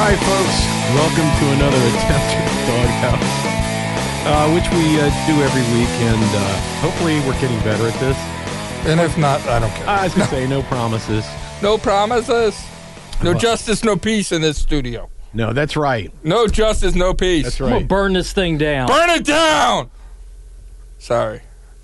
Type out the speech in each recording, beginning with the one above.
right, folks. Welcome to another attempt at the Doghouse, which we do every week, and hopefully we're getting better at this. And if not, I don't care. I was going to say no promises. No promises. No justice, no peace in this studio. No, that's right. No justice, no peace. That's I'm going right. to burn this thing down. Burn it down! Sorry.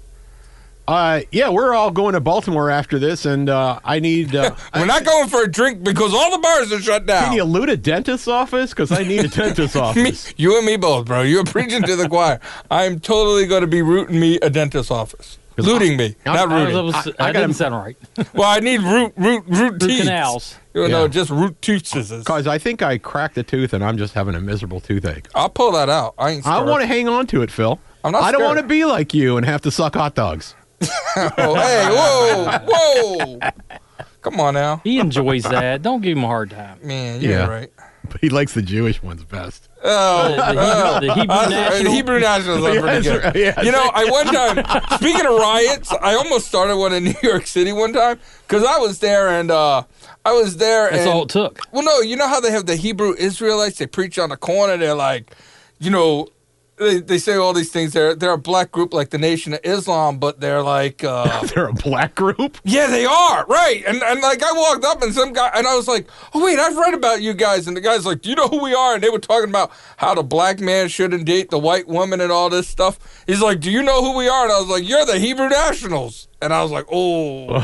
Yeah, we're all going to Baltimore after this, and I need... We're not going for a drink because all the bars are shut down. Can you loot a dentist's office? Because I need a dentist's office. You and me both, bro. You're preaching to the choir. I'm totally going to be rooting me a dentist's office. Looting me, not rooting. That didn't sound right. Well, I need root teeth. Canals. No, just root tooth scissors. Because I think I cracked a tooth, and I'm just having a miserable toothache. I'll pull that out. I ain't I scared. want to hang on to it, Phil. I'm not I don't scared. want to be like you and have to suck hot dogs. Oh, hey, whoa. Come on now. He enjoys that. Don't give him a hard time. Man, you're Yeah. right. But he likes the Jewish ones best. The Hebrew National. The Hebrew Nationals are pretty good. Yeah, You know, I one time, speaking of riots, I almost started one in New York City one time because I was there and That's all it took. Well, no, you know how they have the Hebrew Israelites? They preach on the corner. They're like, you know, they say all these things. They're a black group like the Nation of Islam, but they're like... They're a black group? Yeah, they are, right. And like I walked up and some guy, and I was like, oh, wait, I've read about you guys. And the guy's like, do you know who we are? And they were talking about how the black man shouldn't date the white woman and all this stuff. He's like, do you know who we are? And I was like, you're the Hebrew Nationals. And I was like, oh.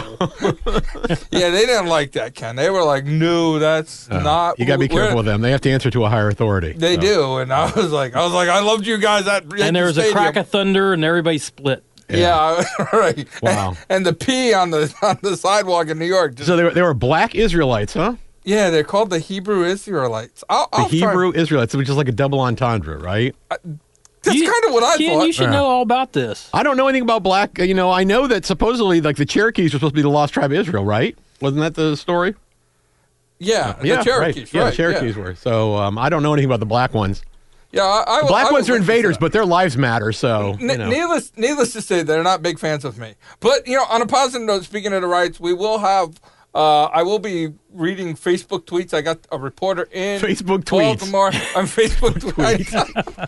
Yeah, they didn't like that, Ken. They were like, no, that's not. You got to be careful with them. They have to answer to a higher authority. They do. And I was like, I loved you guys at And there was a crack of thunder, and everybody split. Yeah, right. Wow. And the pee on the sidewalk in New York. Just, So they were black Israelites, huh? yeah, they're called the Hebrew Israelites. The Hebrew Israelites, which is like a double entendre, right? That's kind of what I Ken, thought. you should know all about this. I don't know anything about black. I know that supposedly like the Cherokees were supposed to be the lost tribe of Israel, right? Wasn't that the story? Yeah, the Cherokees, Yeah, right. the Cherokees were. So I don't know anything about the black ones. Yeah, The black ones are invaders, but their lives matter. So needless to say, they're not big fans of me. But on a positive note, speaking of the riots, we will have. I will be reading Facebook tweets. I got a reporter in Facebook tweets. Baltimore on Facebook tweets.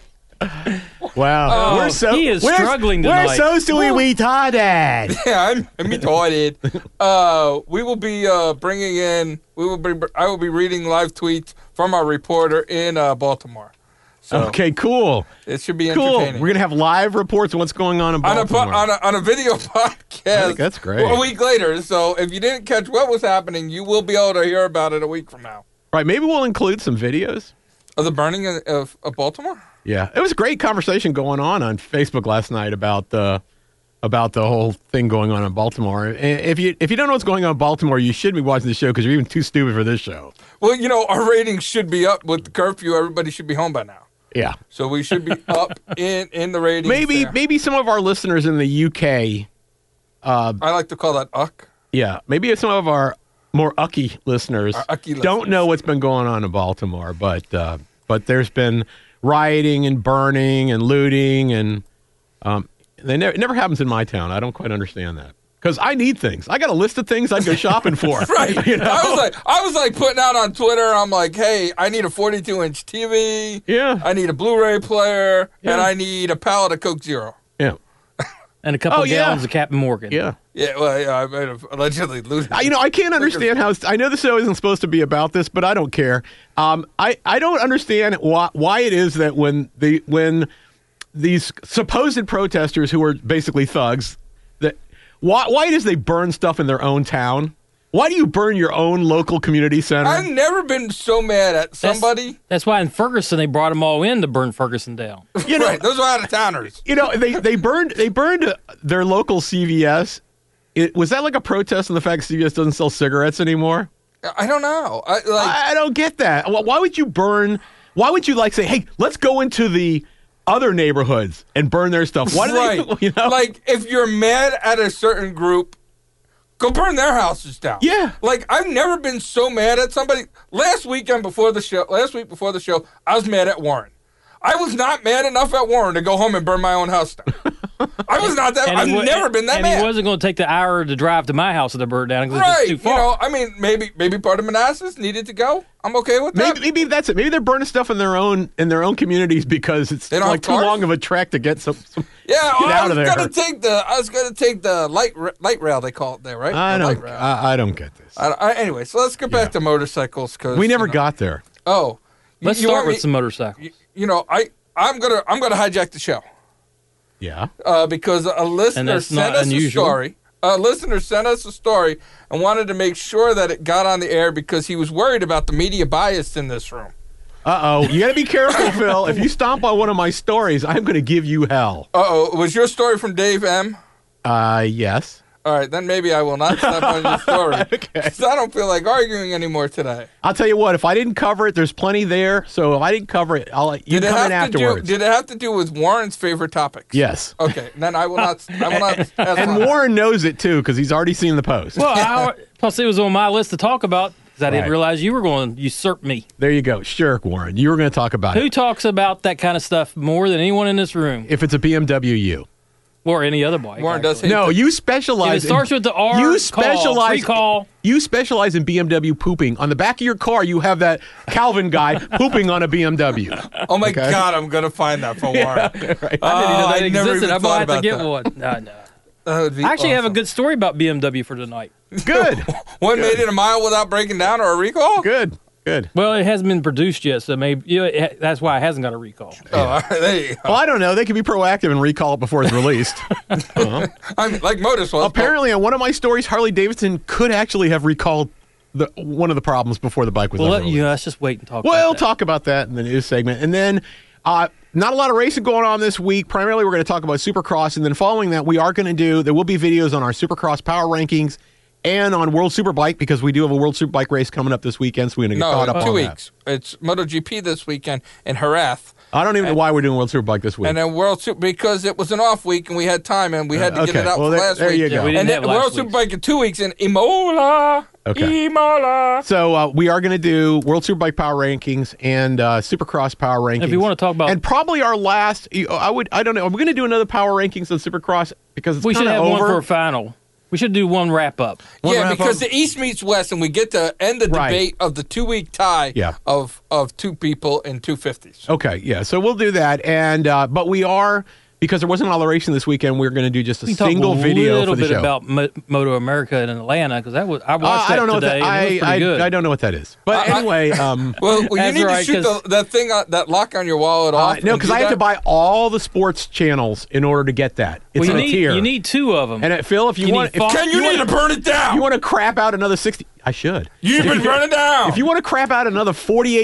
Wow, he is struggling tonight. We're socially retarded. Yeah, I'm retarded. We will be bringing in. I will be reading live tweets from our reporter in Baltimore. So Okay, cool. it should be Cool. entertaining. We're gonna have live reports of what's going on in Baltimore. on a video podcast. I think that's great. A week later. So if you didn't catch what was happening, you will be able to hear about it a week from now. Right, maybe we'll include some videos. Of the burning of Baltimore? Yeah, it was a great conversation going on Facebook last night about the whole thing going on in Baltimore. And if you don't know what's going on in Baltimore, you shouldn't be watching the show because you're even too stupid for this show. Well, our ratings should be up with the curfew. Everybody should be home by now. Yeah, So we should be up in the ratings. maybe some of our listeners in the UK. I like to call that uck. Yeah, maybe some of our more ucky listeners Our ucky don't listeners. know what's been going on in Baltimore, but there's been rioting and burning and looting, and it never happens in my town. I don't quite understand that because I need things. I got a list of things I'd go shopping for. Right. I was like putting out on Twitter. I'm like, hey, I need a 42-inch TV. Yeah. I need a Blu-ray player, Yeah. and I need a pallet of Coke Zero. Yeah. And a couple of yeah. gallons of Captain Morgan. Yeah. Yeah, well, I might have allegedly looted. I can't understand how. I know the show isn't supposed to be about this, but I don't care. I don't understand why it is that when these supposed protesters who are basically thugs, that why it is they burn stuff in their own town? Why do you burn your own local community center? I've never been so mad at somebody. That's why in Ferguson they brought them all in to burn Ferguson down. Right, those are out of towners. They burned their local CVS. Was that like a protest on the fact CVS doesn't sell cigarettes anymore? I don't know. I don't get that. Why would you burn? Why would you say, hey, let's go into the other neighborhoods and burn their stuff? Why do they? Like if you're mad at a certain group, go burn their houses down. Yeah. Like I've never been so mad at somebody. Last week before the show, I was mad at Warren. I was not mad enough at Warren to go home and burn my own house down. I was not that. And I've never been that and mad. he wasn't going to take the hour to drive to my house to burn it down because Right, it's too far. you know, I mean, maybe part of Manassas needed to go. I'm okay with that. Maybe that's it. Maybe they're burning stuff in their own communities because it's They don't like have too cars? long of a trek to get some Yeah, get I out was of there. gonna take the light rail. They call it there, right? I The don't. light rail. I don't get this. Anyway, so let's get back to motorcycles because We never got there. Oh, Let's you start want with me- some motorcycles. You know, I'm gonna hijack the show Yeah. because a listener that's sent not us unusual. a story. A listener sent us a story and wanted to make sure that it got on the air because he was worried about the media bias in this room. You got to be careful, Phil. If you stomp on one of my stories, I'm going to give you hell. Was your story from Dave M? Yes. All right, then maybe I will not step on your story. Okay. 'Cause I don't feel like arguing anymore today. I'll tell you what. If I didn't cover it, there's plenty there. So if I didn't cover it, you Did it come in have to afterwards. did it have to do with Warren's favorite topics? Yes. Okay, then I will not. Ask And Warren. Warren knows it too because he's already seen the post. Well, plus it was on my list to talk about because I didn't Right. realize you were going to usurp me. There you go. Sure, Warren. You were going to talk about Who it. talks about that kind of stuff more than anyone in this room If it's a BMW U. or any other bike? Warren does actually. hate No, the- you If specialize. it starts with the R, you call, specialize. recall. You specialize in BMW pooping. On the back of your car, you have that Calvin guy pooping on a BMW. Oh my Okay. God, I'm gonna find that for Warren. I didn't even know that I never existed. even I might thought have to about get that. one. No. That would be I actually have a awesome. good story about BMW for tonight. Good. One made it a mile without breaking down or a recall. Good. Good. Well, it hasn't been produced yet, so maybe that's why it hasn't got a recall. Oh, all right, there you go. Well, I don't know. They can be proactive and recall it before it's released. I mean, like Modus was. Apparently, on one of my stories, Harley Davidson could actually have recalled one of the problems before the bike was Well, ever released. let's just wait and talk We'll about that. talk about that in the news segment. And then not a lot of racing going on this week. Primarily, we're going to talk about Supercross. And then following that, there will be videos on our Supercross power rankings and on World Superbike because we do have a World Superbike race coming up this weekend. So we're going to get caught up No, on 2 that. weeks. It's MotoGP this weekend in Jerez. I don't even know why we're doing World Superbike this week. And then because it was an off week and we had time and we had to get it out for last there week. you go. Yeah, we didn't And then have last World week's. Superbike in 2 weeks in Imola. Okay. Imola. So we are going to do World Superbike power rankings and Supercross power rankings. If you want to talk about, and probably our last, I don't know. Are we going to do another power rankings on Supercross because it's we should kinda have over? one for a final. We should do one wrap up. One Yeah, wrap because up? the East meets West and we get to end the Right. debate of the 2 week tie Yeah. of two people in 250s. Okay, yeah. So we'll do that, and but we are because there wasn't a lot of racing this weekend. We're going to do just a We can single talk a video little for the bit show. about Moto America in Atlanta because I watched that I don't know today. what that. and it was pretty good. I don't know what that is. But anyway, Well, you That's need right, to shoot 'cause- that thing, that lock on your wallet off. no, and because do I have that. to buy all the sports channels in order to get that. It's Well, in a tier. you need two of them. And Phil, if you you want, need Fox- Ken, you need to burn it down. you want to crap out another 60, I should. You've been burning down. If you want to crap out another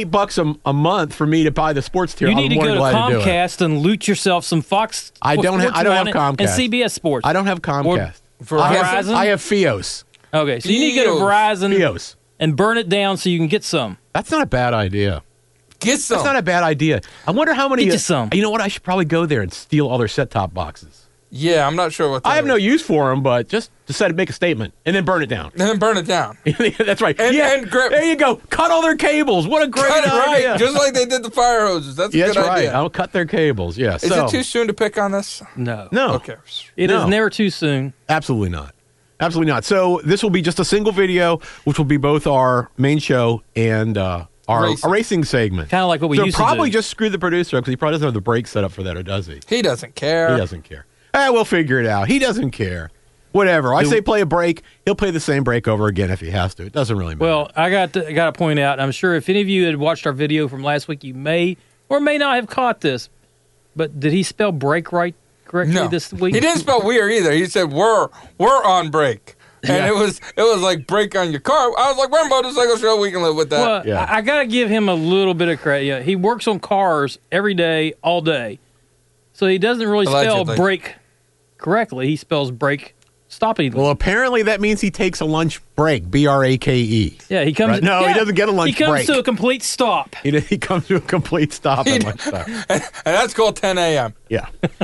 $48 a month for me to buy the sports tier, You I'm need to more go than to glad to do it. Comcast and loot yourself some Fox. I don't have Sports Comcast. and CBS Sports. I don't have Comcast. Verizon? I have Fios. Okay, so you need to go to Verizon Fios. and burn it down so you can get some. That's not a bad idea. Get some. That's not a bad idea. I wonder how many. Get you some. You know what? I should probably go there and steal all their set-top boxes. Yeah, I'm not sure what that I have is. no use for them, but just to make a statement and then burn it down. And then burn it down. That's right. And- yeah, and grab- there you go. Cut all their cables. What a great Cut it idea. right, just like they did the fire hoses. That's a Yeah, good that's right. idea. I'll cut their cables. Yeah. Is so, it too soon to pick on this? No. No. Okay. It is No. never too soon. Absolutely not. Absolutely not. So this will be just a single video, which will be both our main show and our racing segment. Kind of like what we So used probably to do. just screw the producer up because he probably doesn't have the brakes set up for that, or does he? He doesn't care. He doesn't care. We'll figure it out. He doesn't care. Whatever. I say play a break. He'll play the same break over again if he has to. It doesn't really matter. Well, I got to point out, I'm sure if any of you had watched our video from last week, you may or may not have caught this, but did he spell break correctly No. this week? He didn't spell we're either. He said we're on break. And Yeah. it was like break on your car. I was like, we're a motorcycle show. We can live with that. Well, Yeah. I got to give him a little bit of credit. Yeah, he works on cars every day, all day. So he doesn't really spell Allegedly. break correctly. He spells break stopping. Well, apparently that means he takes a lunch break. B-R-A-K-E. Yeah, he comes. Right. No, he doesn't get a lunch He comes break. to a complete stop. He comes to a complete stop at lunchtime. And that's called 10 a.m. Yeah.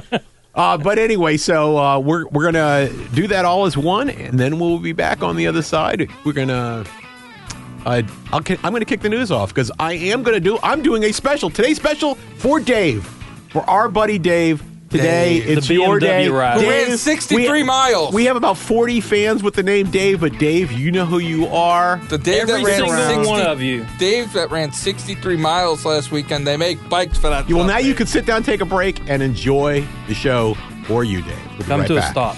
But anyway, so we're gonna do that all as one, and then we'll be back on the other side. We're gonna. I'm gonna kick the news off because I'm doing a special today's special for Dave, for our buddy Dave. today. Dave. It's The your BMW day. ride. Who Dave, ran 63 miles. We have about 40 fans with the name Dave, but Dave, you know who you are. The Dave Every that ran single 60, one of you. Dave that ran 63 miles last weekend. They make bikes for that. Well, stuff, now you Dave. can sit down, take a break, and enjoy the show for you, Dave. We'll be Come right to back. a stop.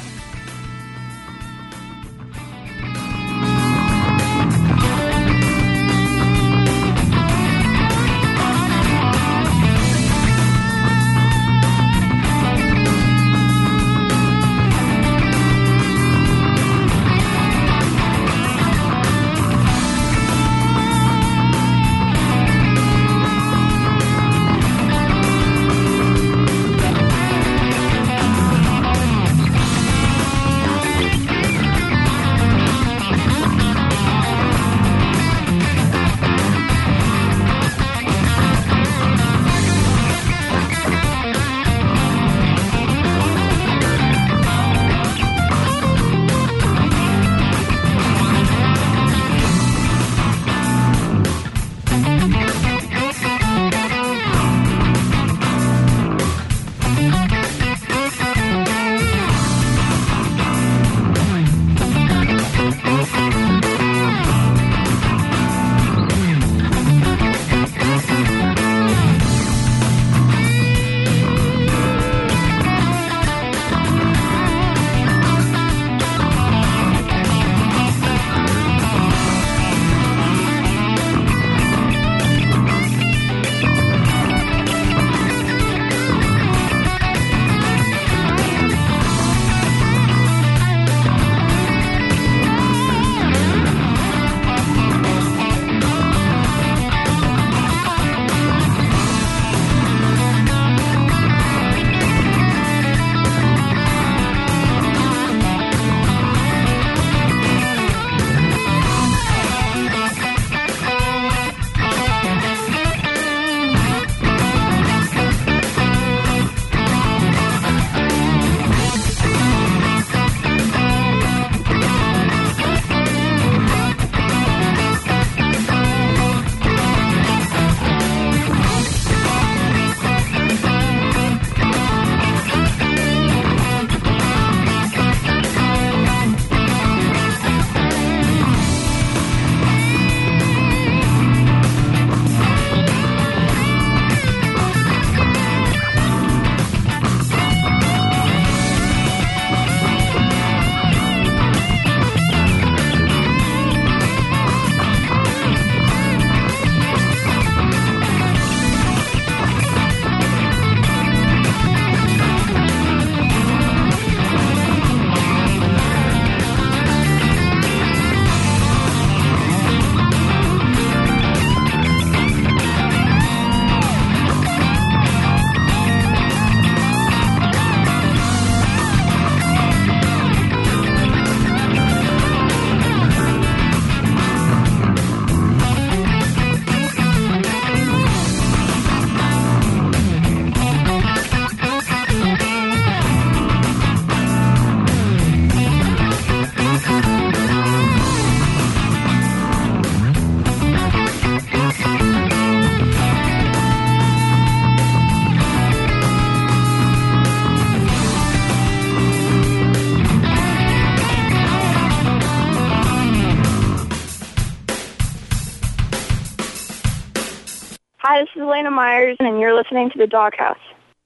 Hi, this is Elena Myers, and you're listening to The Doghouse.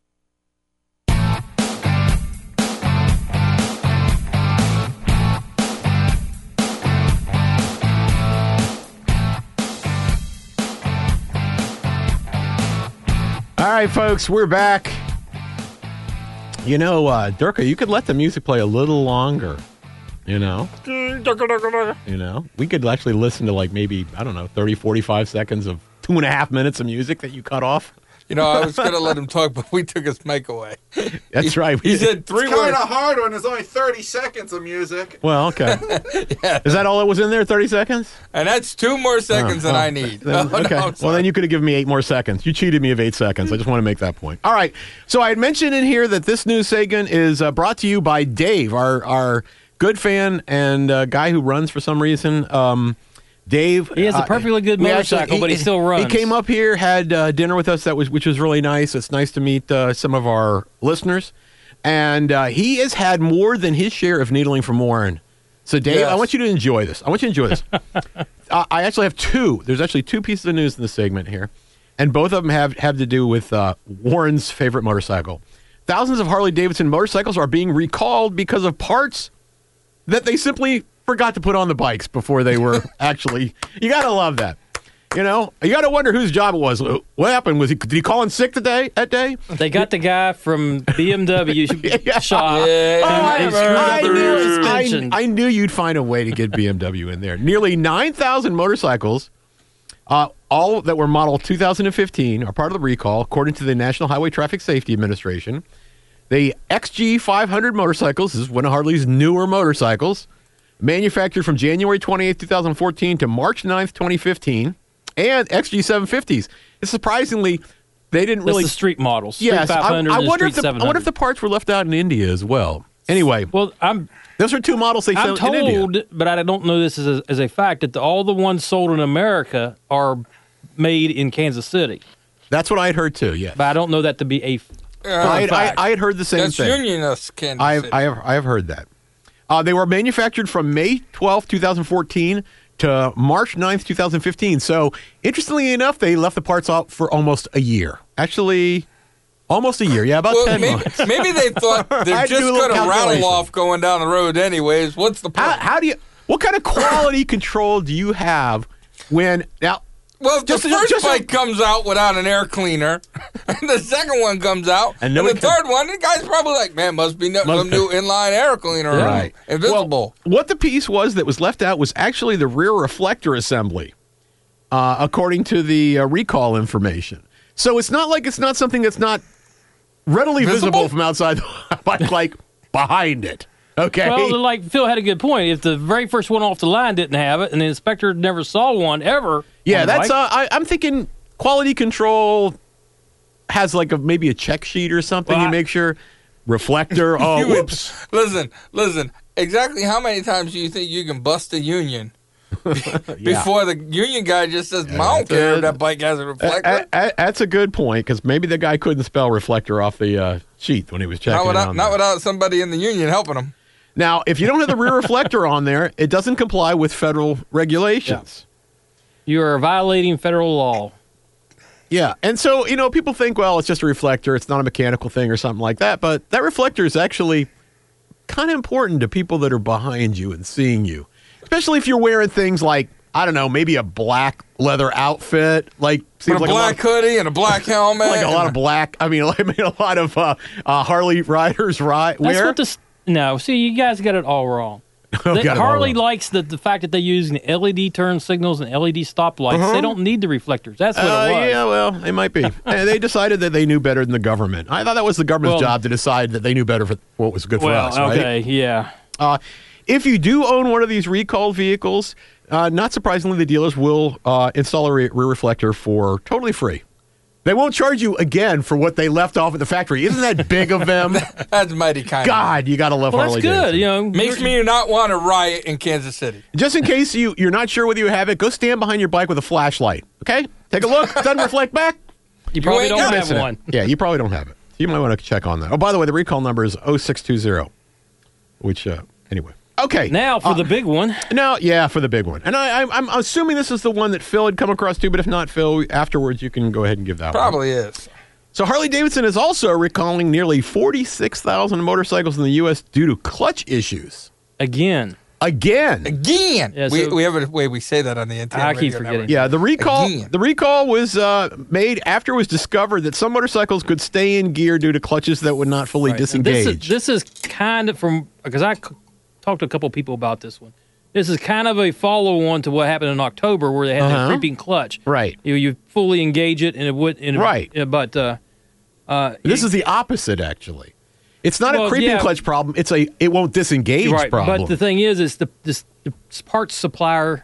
All right, folks, we're back. You know, Durka, you could let the music play a little longer. You know, we could actually listen to like maybe, I don't know, 30, 45 seconds of 2.5 minutes of music that you cut off. You know, I was going to let him talk, but we took his mic away. That's right. He said three It's kind words. of hard when there's only 30 seconds of music. Well, okay. Yeah. Is that all that was in there, 30 seconds? And that's 2 more seconds than I need. Then, No, okay. I'm Well, sorry. then you could have given me 8 more seconds. You cheated me of 8 seconds. I just want to make that point. All right. So I had mentioned in here that this news segment is brought to you by Dave, our good fan and guy who runs for some reason. Dave. He has a perfectly good we motorcycle, but he still runs. He came up here, had dinner with us, which was really nice. It's nice to meet some of our listeners. And he has had more than his share of needling from Warren. So, Dave, Yes. I want you to enjoy this. I actually have two. There's actually two pieces of news in the segment here. And both of them have to do with Warren's favorite motorcycle. Thousands of Harley-Davidson motorcycles are being recalled because of parts that they simply forgot to put on the bikes before they were actually. You got to love that. You know, you got to wonder whose job it was. What happened? Did he call in sick that day? They got the guy from BMW Yeah. shop. Yeah. and screwed up the suspension. I knew you'd find a way to get BMW in there. Nearly 9,000 motorcycles, all that were model 2015, are part of the recall, according to the National Highway Traffic Safety Administration. The XG 500 motorcycles, this is one of Harley's newer motorcycles, manufactured from January 28, 2014 to March 9th, 2015, and XG 750s. It's surprisingly, they didn't really... That's the street models. Street Yes, 500 I and wonder Street if the, 700. I wonder if the parts were left out in India as well. Anyway, Well, those are two models they I'm sell in India. told, but I don't know this as a fact, that all the ones sold in America are made in Kansas City. That's what I had heard too. Yes, But I don't know that to be a fact. I had heard the same That's thing. Unionist Kansas City. I have heard that. They were manufactured from May 12th, 2014 to March 9th, 2015. So, interestingly enough, they left the parts out for almost a year. Actually, almost a year. Yeah, about 10 months. maybe they thought I they're had to just do a little going to rattle calculation. off going down the road anyways. What's the point? What kind of quality control do you have when, now, Well, if Just- the first just- bike comes out without an air cleaner, and the second one comes out, And and, nobody the third one, the guy's probably like, man, must be some new inline air cleaner. Right. Invisible. what the piece was that was left out was actually the rear reflector assembly, according to the recall information. So it's not like it's not something that's not readily visible Visible? from outside the bike, like behind it. Okay. Well, like Phil had a good point. If the very first one off the line didn't have it, and the inspector never saw one ever, yeah, on the that's. bike, I'm thinking quality control has like maybe a check sheet or something. Well, You make sure reflector. Oh, You would- whoops. Listen. Exactly how many times do you think you can bust a union before the union guy just says, I don't care if that bike has a reflector? That's a good point because maybe the guy couldn't spell reflector off the sheet when he was checking. Not without somebody in the union helping him. Now, if you don't have the rear reflector on there, it doesn't comply with federal regulations. you are violating federal law. Yeah. And so, people think, well, it's just a reflector. It's not a mechanical thing or something like that. But that reflector is actually kind of important to people that are behind you and seeing you, especially if you're wearing things like, I don't know, maybe a black leather outfit, like seems With a like black hoodie and a black helmet. like a lot of black. I mean, a lot of Harley riders wear. That's what this. No, see, you guys got it all wrong. Oh, got it all Harley wrong. likes the fact that they use LED turn signals and LED stoplights. They don't need the reflectors. That's what it was. Yeah, well, they might be. And they decided that they knew better than the government. I thought that was the government's Well- job to decide that they knew better for what was good for us, right? Okay, yeah. If you do own one of these recalled vehicles, not surprisingly, the dealers will install a rear reflector for totally free. They won't charge you again for what they left off at the factory. Isn't that big of them? That's mighty kind. God, you got to love Well, Harley that's good. Davidson. Makes me not want to riot in Kansas City. Just in case you're not sure whether you have it, go stand behind your bike with a flashlight. Okay? Take a look. Doesn't reflect back. You probably ain't don't got have Missing it. one. Yeah, you probably don't have it. You might want to check on that. Oh, by the way, the recall number is 0620, which, anyway. Okay. Now for the big one. No, yeah, for the big one. And I'm assuming this is the one that Phil had come across too, but if not, Phil, afterwards you can go ahead and give that one. Probably is. So Harley-Davidson is also recalling nearly 46,000 motorcycles in the U.S. due to clutch issues. Again. Again. Yeah, Yeah, so- we have a way we say that on the NTN I keep radio forgetting. network. Yeah, the recall. Again. The recall was made after it was discovered that some motorcycles could stay in gear due to clutches that would not fully Right. disengage. This is kind of because I talked to a couple people about this one. This is kind of a follow-on to what happened in October, where they had Uh-huh. the creeping clutch. Right. You fully engage it, and it would. And Right. But This is the opposite, actually. It's not a Well, creeping yeah. clutch problem. It's it won't disengage right. problem. But the thing is the parts supplier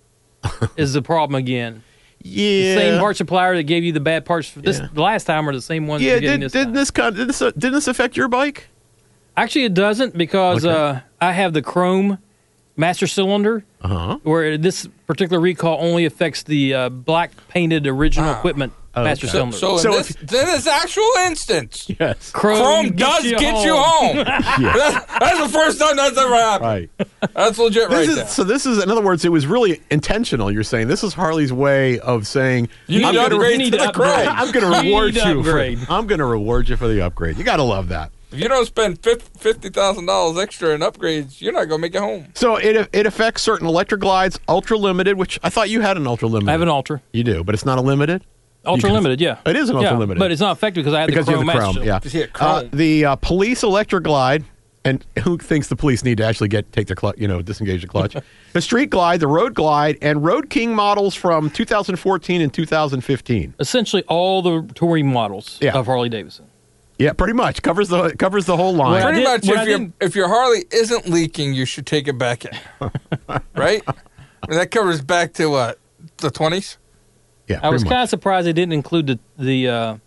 is the problem again. yeah. The same part supplier that gave you the bad parts for this Yeah. the last time, or the same one. Yeah. you're getting this time. Didn't this affect your bike? Actually, it doesn't because Okay. I have the chrome master cylinder, where this particular recall only affects the black painted original equipment master cylinder. So in this actual instance, Yes. Chrome does get you home. That's the first time that's ever happened. Right. That's legit right there. So this is, in other words, it was really intentional. You're saying this is Harley's way of saying You need to upgrade to the Chrome. I'm going to reward You need to you. upgrade. I'm going to reward you for the upgrade. You got to love that. If you don't spend $50,000 extra in upgrades, you're not going to make it home. So it affects certain electric glides, ultra limited, which I thought you had an ultra limited. I have an Ultra. You do, but it's not a limited. Ultra limited, yeah. It is an ultra limited, but it's not affected because I had because the you Chrome have the master Chrome. cylinder. Yeah. You hit Chrome. The police electric glide, and who thinks the police need to actually take their clutch, disengage the clutch? The street glide, the road glide, and Road King models from 2014 and 2015. Essentially all the touring models of Harley Davidson. Yeah, pretty much covers the whole line. Well, Pretty did- much, what I if your Harley isn't leaking, you should take it back in. Right? I mean, that covers back to what? The 20s? Yeah, I was pretty kind much. of surprised they didn't include the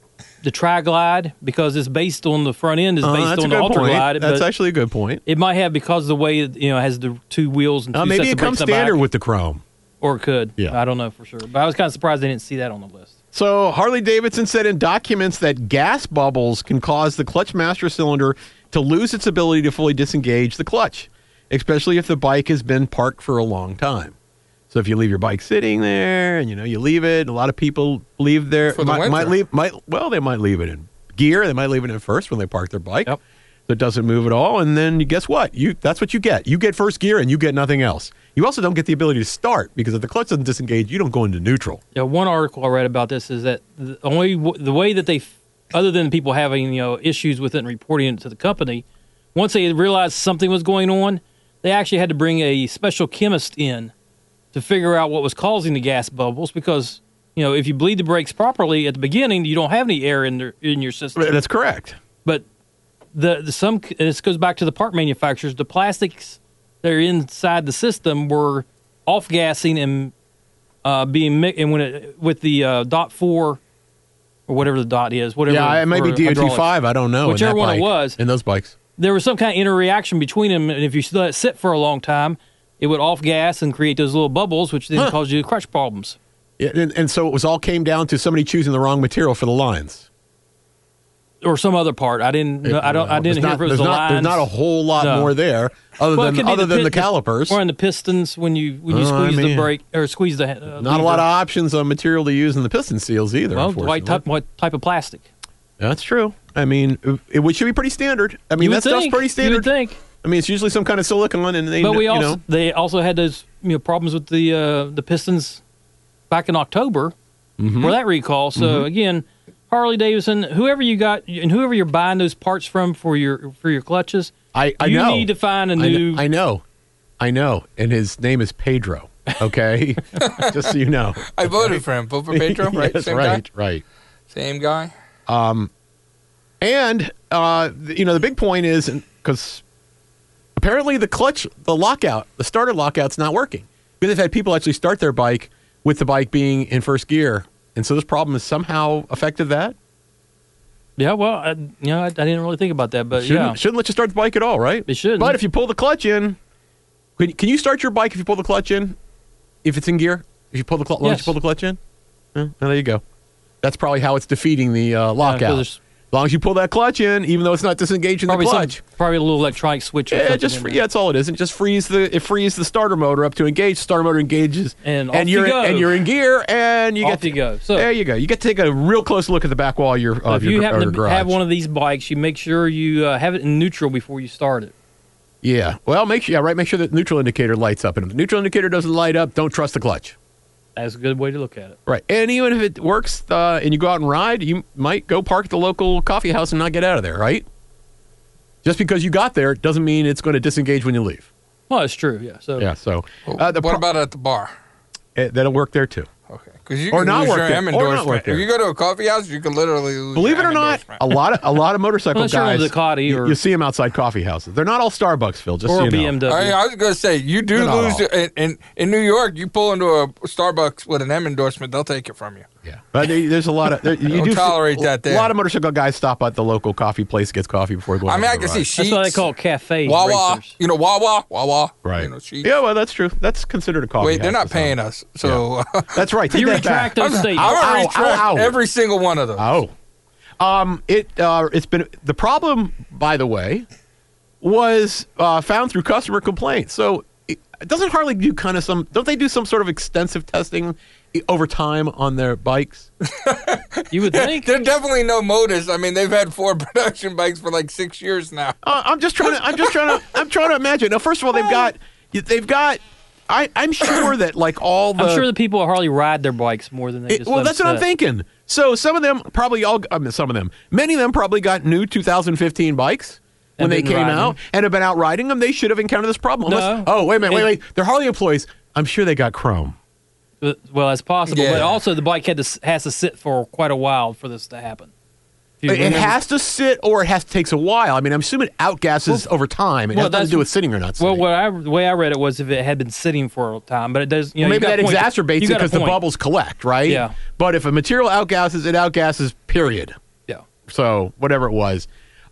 Tri-Glide because it's based on the front end is based That's on a the good Ultra point. Glide. That's but actually a good point. it might have because of the way it has the two wheels and two Maybe sets it of brakes comes in the standard back, with the Chrome. or it could. Yeah. I don't know for sure, but I was kind of surprised they didn't see that on the list. So Harley Davidson said in documents that gas bubbles can cause the clutch master cylinder to lose its ability to fully disengage the clutch, especially if the bike has been parked for a long time. So if you leave your bike sitting there and you leave it, a lot of people leave there For the might winter. they might leave it in gear, they might leave it in first when they park their bike. Yep. So it doesn't move at all, and then guess what? That's what you get. You get first gear and you get nothing else. You also don't get the ability to start because if the clutch doesn't disengage, you don't go into neutral. Yeah, one article I read about this is that the way that they, other than people having issues with it and reporting it to the company, once they realized something was going on, they actually had to bring a special chemist in to figure out what was causing the gas bubbles because if you bleed the brakes properly at the beginning, you don't have any air in your system. That's correct. But this goes back to the part manufacturers. The plastics that are inside the system were off gassing and being mixed. And with the dot 4 or whatever the dot is, whatever. Yeah, it might be for DOT hydraulics. 5. I don't know. Whichever in that one it bike, was. in those bikes. There was some kind of interaction between them, and if you let it sit for a long time, it would off gas and create those little bubbles, which then cause you clutch problems. Yeah, and so it all came down to somebody choosing the wrong material for the lines. Or some other part. I didn't hear if it was the lines. There's not a whole lot No. more there other Well, it than could be the calipers. or in the pistons when you squeeze the brake or squeeze the. Not a lot of options on material to use in the piston seals either. Well, unfortunately. what type of plastic? That's true. I mean, it should be pretty standard. I mean, You would that stuff's think. pretty You standard. would think. I mean, it's usually some kind of silicone, and they, But they also had those problems with the pistons back in October for that recall. So again, Harley Davidson, whoever you got and whoever you're buying those parts from for your clutches, I you know. need to find a new. I know, and his name is Pedro. Okay, just so you know. I voted for him. Vote for Pedro, right? Yes, Same right, guy? right. Same guy? And the big point is because apparently the starter lockout's not working. Because they've had people actually start their bike with the bike being in first gear, and so this problem has somehow affected that. Yeah, well, I didn't really think about that, but Shouldn't let you start the bike at all, right? It shouldn't. But if you pull the clutch in, can you start your bike if you pull the clutch in? If it's in gear, if you pull the clutch, Yes. you pull the clutch in. Well, there you go. That's probably how it's defeating the lockout. there's- As long as you pull that clutch in, even though it's not disengaging the clutch. Probably a little electronic switch. Or Yeah, something in there. that's all it is. It just frees the starter motor up to engage. The starter motor engages, And off you you're go. and you're in gear, and you Off get to you go. So there you go. You get to take a real close look at the back wall of your So if you happen to garage. have one of these bikes, you make sure you have it in neutral before you start it. Yeah, well, make sure the neutral indicator lights up. And if the neutral indicator doesn't light up, don't trust the clutch. That's a good way to look at it. Right, and even if it works and you go out and ride, you might go park at the local coffee house and not get out of there, right? Just because you got there doesn't mean it's going to disengage when you leave. Well, it's true. Yeah. So Yeah, so What about at the bar? that'll work there too. Okay. Because you Or can not lose work your there. M Or not work endorsement. there. If you go to a coffee house, you can literally lose Believe your it or M not, endorsement. a lot of motorcycle Unless you're on guys. Ducati or- you see them outside coffee houses. They're not all Starbucks, Phil. Just so or you know. BMW. I was going to say, you do Not lose. all. In New York, you pull into a Starbucks with an M endorsement, they'll take it from you. Yeah, but there's a lot of you Don't do tolerate that there. A lot of motorcycle guys stop at the local coffee place, gets coffee before going. I mean, on I the can see ride. Sheets. That's why they call it cafe Wawa. racers. You know, Wawa. Right. You know, Sheets. Yeah, well, that's true. That's considered a coffee. Wait, they're house not to some. paying us. So That's right. Take You that retract back. those statements. I'm going to Ow, retract ow, ow. every single one of those. It's been the problem, by the way, was found through customer complaints. So it doesn't Harley do kind of don't they do some sort of extensive testing over time on their bikes? You would think. There's definitely no Modus. I mean, they've had 4 production bikes for like 6 years now. I'm trying to imagine. Now, first of all, they've got. I'm sure that like all the. I'm sure the people at Harley ride their bikes more than they just well, let that's them what I'm sit. thinking. So some of them probably many of them probably got new 2015 bikes when And they been came riding out them. and have been out riding them. They should have encountered this problem. No. Oh, wait a minute, wait. They're Harley employees. I'm sure they got chrome. Well, that's possible, Yeah. but also the bike has to sit for quite a while for this to happen. If you It remember- has to sit, or it takes a while. I mean, I'm assuming it outgasses over time. It has nothing to that's- do with sitting or not sitting. Well, the way I read it was if it had been sitting for a time, but it does. You know, Maybe you got that a point. exacerbates You it got a because the point. bubbles collect, right? Yeah. But if a material outgasses, it outgasses, period. Yeah. So whatever it was.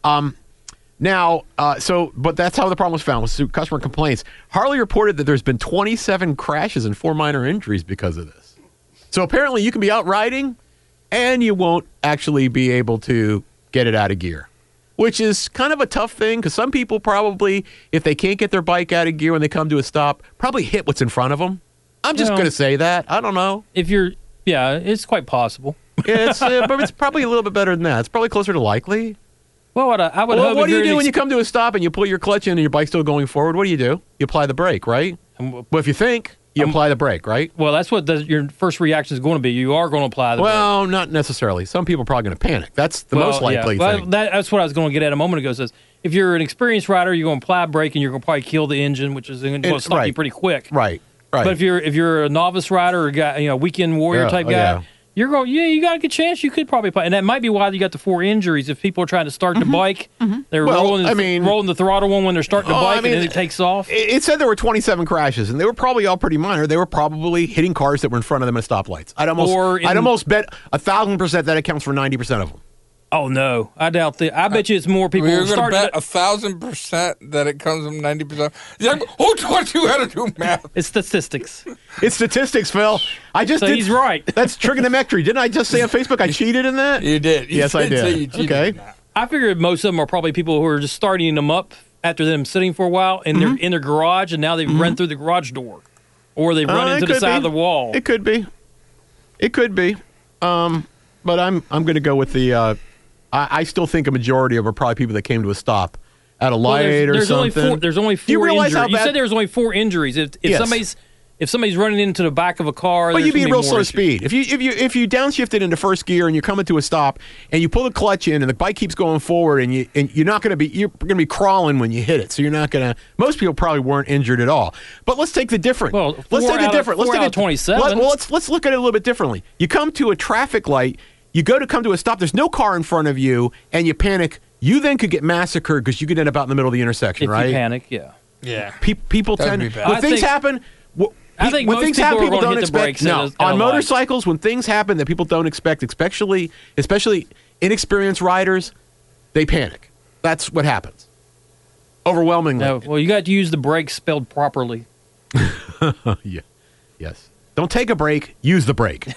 But that's how the problem was found, was through customer complaints. Harley reported that there's been 27 crashes and 4 minor injuries because of this. So apparently you can be out riding and you won't actually be able to get it out of gear, which is kind of a tough thing because some people probably, if they can't get their bike out of gear when they come to a stop, probably hit what's in front of them. I'm just Well- going to say that. I don't know. It's quite possible. But it's probably a little bit better than that. It's probably closer to likely. Well, I would Well, hope. what do you do when you come to a stop and you pull your clutch in and your bike's still going forward? What do? You apply the brake, right? Well, if you think, you apply the brake, right? Well, that's what your first reaction is going to be. You are going to apply the brake. Well, not necessarily. Some people are probably going to panic. That's the most likely thing. That's what I was going to get at a moment ago. Says if you're an experienced rider, you're going to apply a brake and you're going to probably kill the engine, which is going to stop you pretty quick. Right. But if you're a novice rider or guy, weekend warrior type guy, yeah. you're going. Yeah, you got a good chance. You could probably apply, and that might be why you got the 4 injuries. If people are trying to start the bike, they're Well, rolling the throttle one when they're starting the bike, and then it takes off. It said there were 27 crashes, and they were probably all pretty minor. They were probably hitting cars that were in front of them at stoplights. I'd almost bet 1,000% that accounts for 90% of them. Oh no, I doubt that. I bet you it's more people. You're going to starting bet 1,000% that it comes from 90%. Who taught you how to do math? It's statistics. It's statistics, Phil. He's right. That's trigonometry. Didn't I just say on Facebook I cheated in that? You did. You Yes, I say did. you cheated Okay. in that. I figured most of them are probably people who are just starting them up after them sitting for a while, and they're in their garage, and now they've run through the garage door, or they've run It into the could side be. of the wall. It could be. But I'm going to go with the. I still think a majority of them are probably people that came to a stop at a light or something. There's only 4 Do you realize injuries. how You bad- said there was only 4 injuries. If Yes. somebody's running into the back of a car, But there's you'd be gonna at real more slow issues. speed. If you downshifted into first gear and you're coming to a stop and you pull the clutch in and the bike keeps going forward and you're going to be crawling when you hit it. So you're not going to. Most people probably weren't injured at all. But let's take the different. Well, let's 4 take the out of- different. 4 out of 27. Let's look at it a little bit differently. You come to a traffic light. You come to a stop. There's no car in front of you, and you panic. You then could get massacred because you could end up out in the middle of the intersection, If right? you panic, yeah. Yeah. People That'd tend be bad. when I things think- happen. I think when most things people happen, are people gonna don't hit the expect. brakes in No, those kind on of lights. motorcycles, when things happen that people don't expect, especially inexperienced riders, they panic. That's what happens. Overwhelmingly. No, well, you got to use the brakes spelled properly. Yeah. Yes. Don't take a break. Use the brake.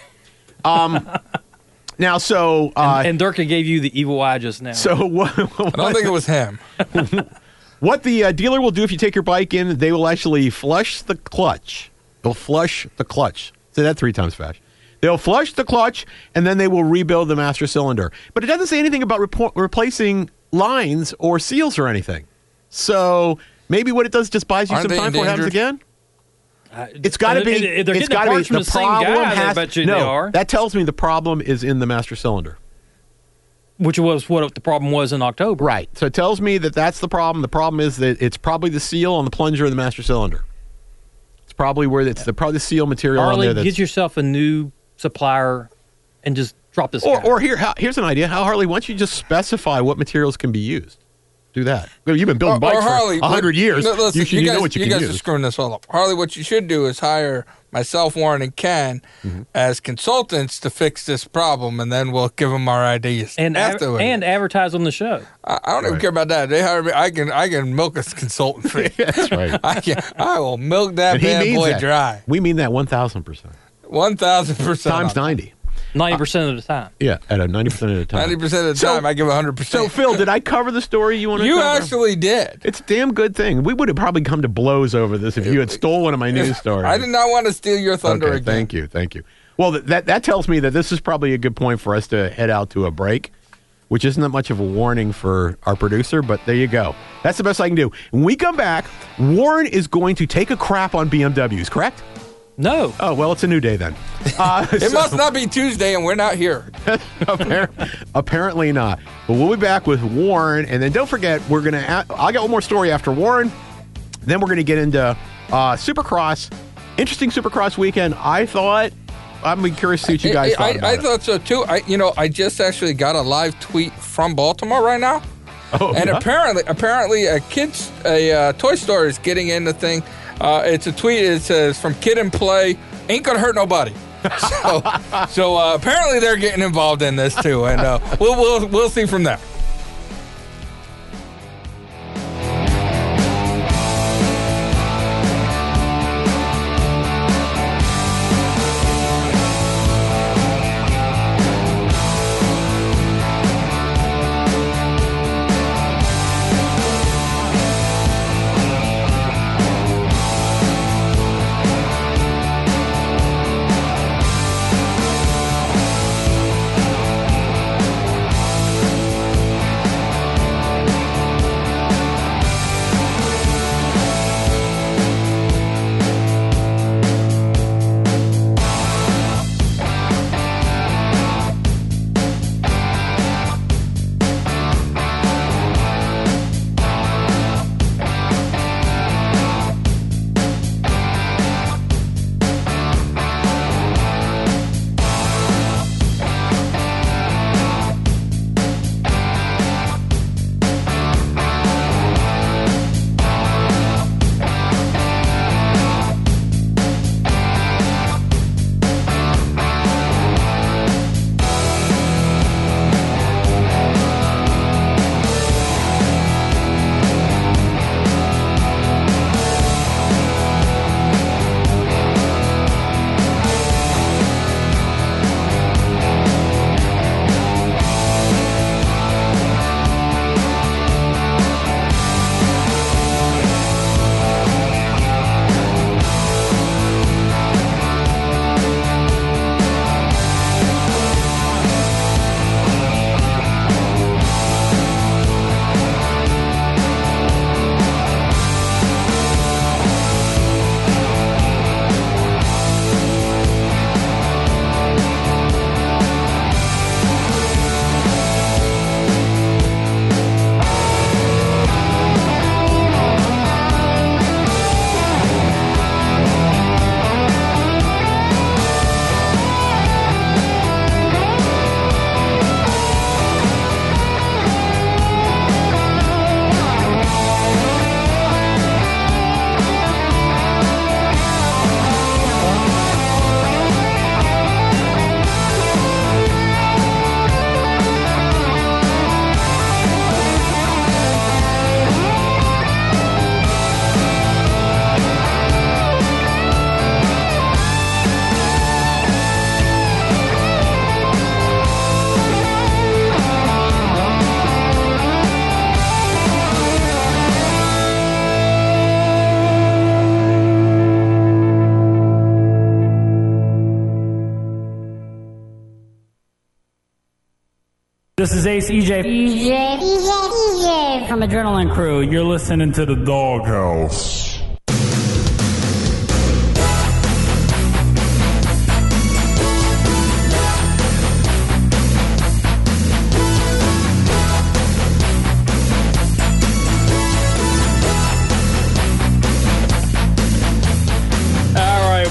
Now, so And Durka gave you the evil eye just now. so what? I don't think it was him. What the dealer will do if you take your bike in, they will actually flush the clutch. They'll flush the clutch. Say that 3 times fast. They'll flush the clutch, and then they will rebuild the master cylinder. But it doesn't say anything about replacing lines or seals or anything. So maybe what it does just buys you Aren't some they time before it happens endangered? again. It's got to be. If they're It's getting got to be. parts from The the same problem guy, I has. bet you no, they are. that tells me the problem is in the master cylinder. Which was what the problem was in October. Right. So it tells me that that's the problem. The problem is that it's probably the seal on the plunger of the master cylinder. It's probably where it's probably the seal material on Harley, there. That's, get yourself a new supplier and just drop this guy. Or here's an idea. How Harley, why don't you just specify what materials can be used? Do that. You've been building bikes Harley, for 100 years. No, listen, you know what you can guys use. are screwing this all up. Harley, what you should do is hire myself, Warren, and Ken as consultants to fix this problem, and then we'll give them our ideas and afterwards. and advertise on the show. I don't even care about that. They hire me. I can milk a consultant fee. That's right. I will milk that And he bad means boy that. dry. We mean that 1,000%. 1,000% Times 90. 90% of the time. Yeah, at a 90% of the time. 90% of the time, I give 100%. So, Phil, did I cover the story you want to You cover? actually did. It's a damn good thing. We would have probably come to blows over this if you had stole one of my news stories. I did not want to steal your thunder Okay, again. thank you. Well, that tells me that this is probably a good point for us to head out to a break, which isn't that much of a warning for our producer, but there you go. That's the best I can do. When we come back, Warren is going to take a crap on BMWs, correct? No. Oh, well, it's a new day then. It must not be Tuesday, and we're not here. Apparently not. But we'll be back with Warren, and then don't forget, I'll get one more story after Warren. Then we're going to get into Supercross. Interesting Supercross weekend. I'm curious to see what you guys thought about I it. thought so too. I just actually got a live tweet from Baltimore right now, and yeah? apparently a toy store is getting in the thing. It's a tweet. It says from Kid and Play, ain't gonna hurt nobody. So apparently they're getting involved in this too, and we'll see from there. This is Ace EJ from Adrenaline Crew. You're listening to The Doghouse.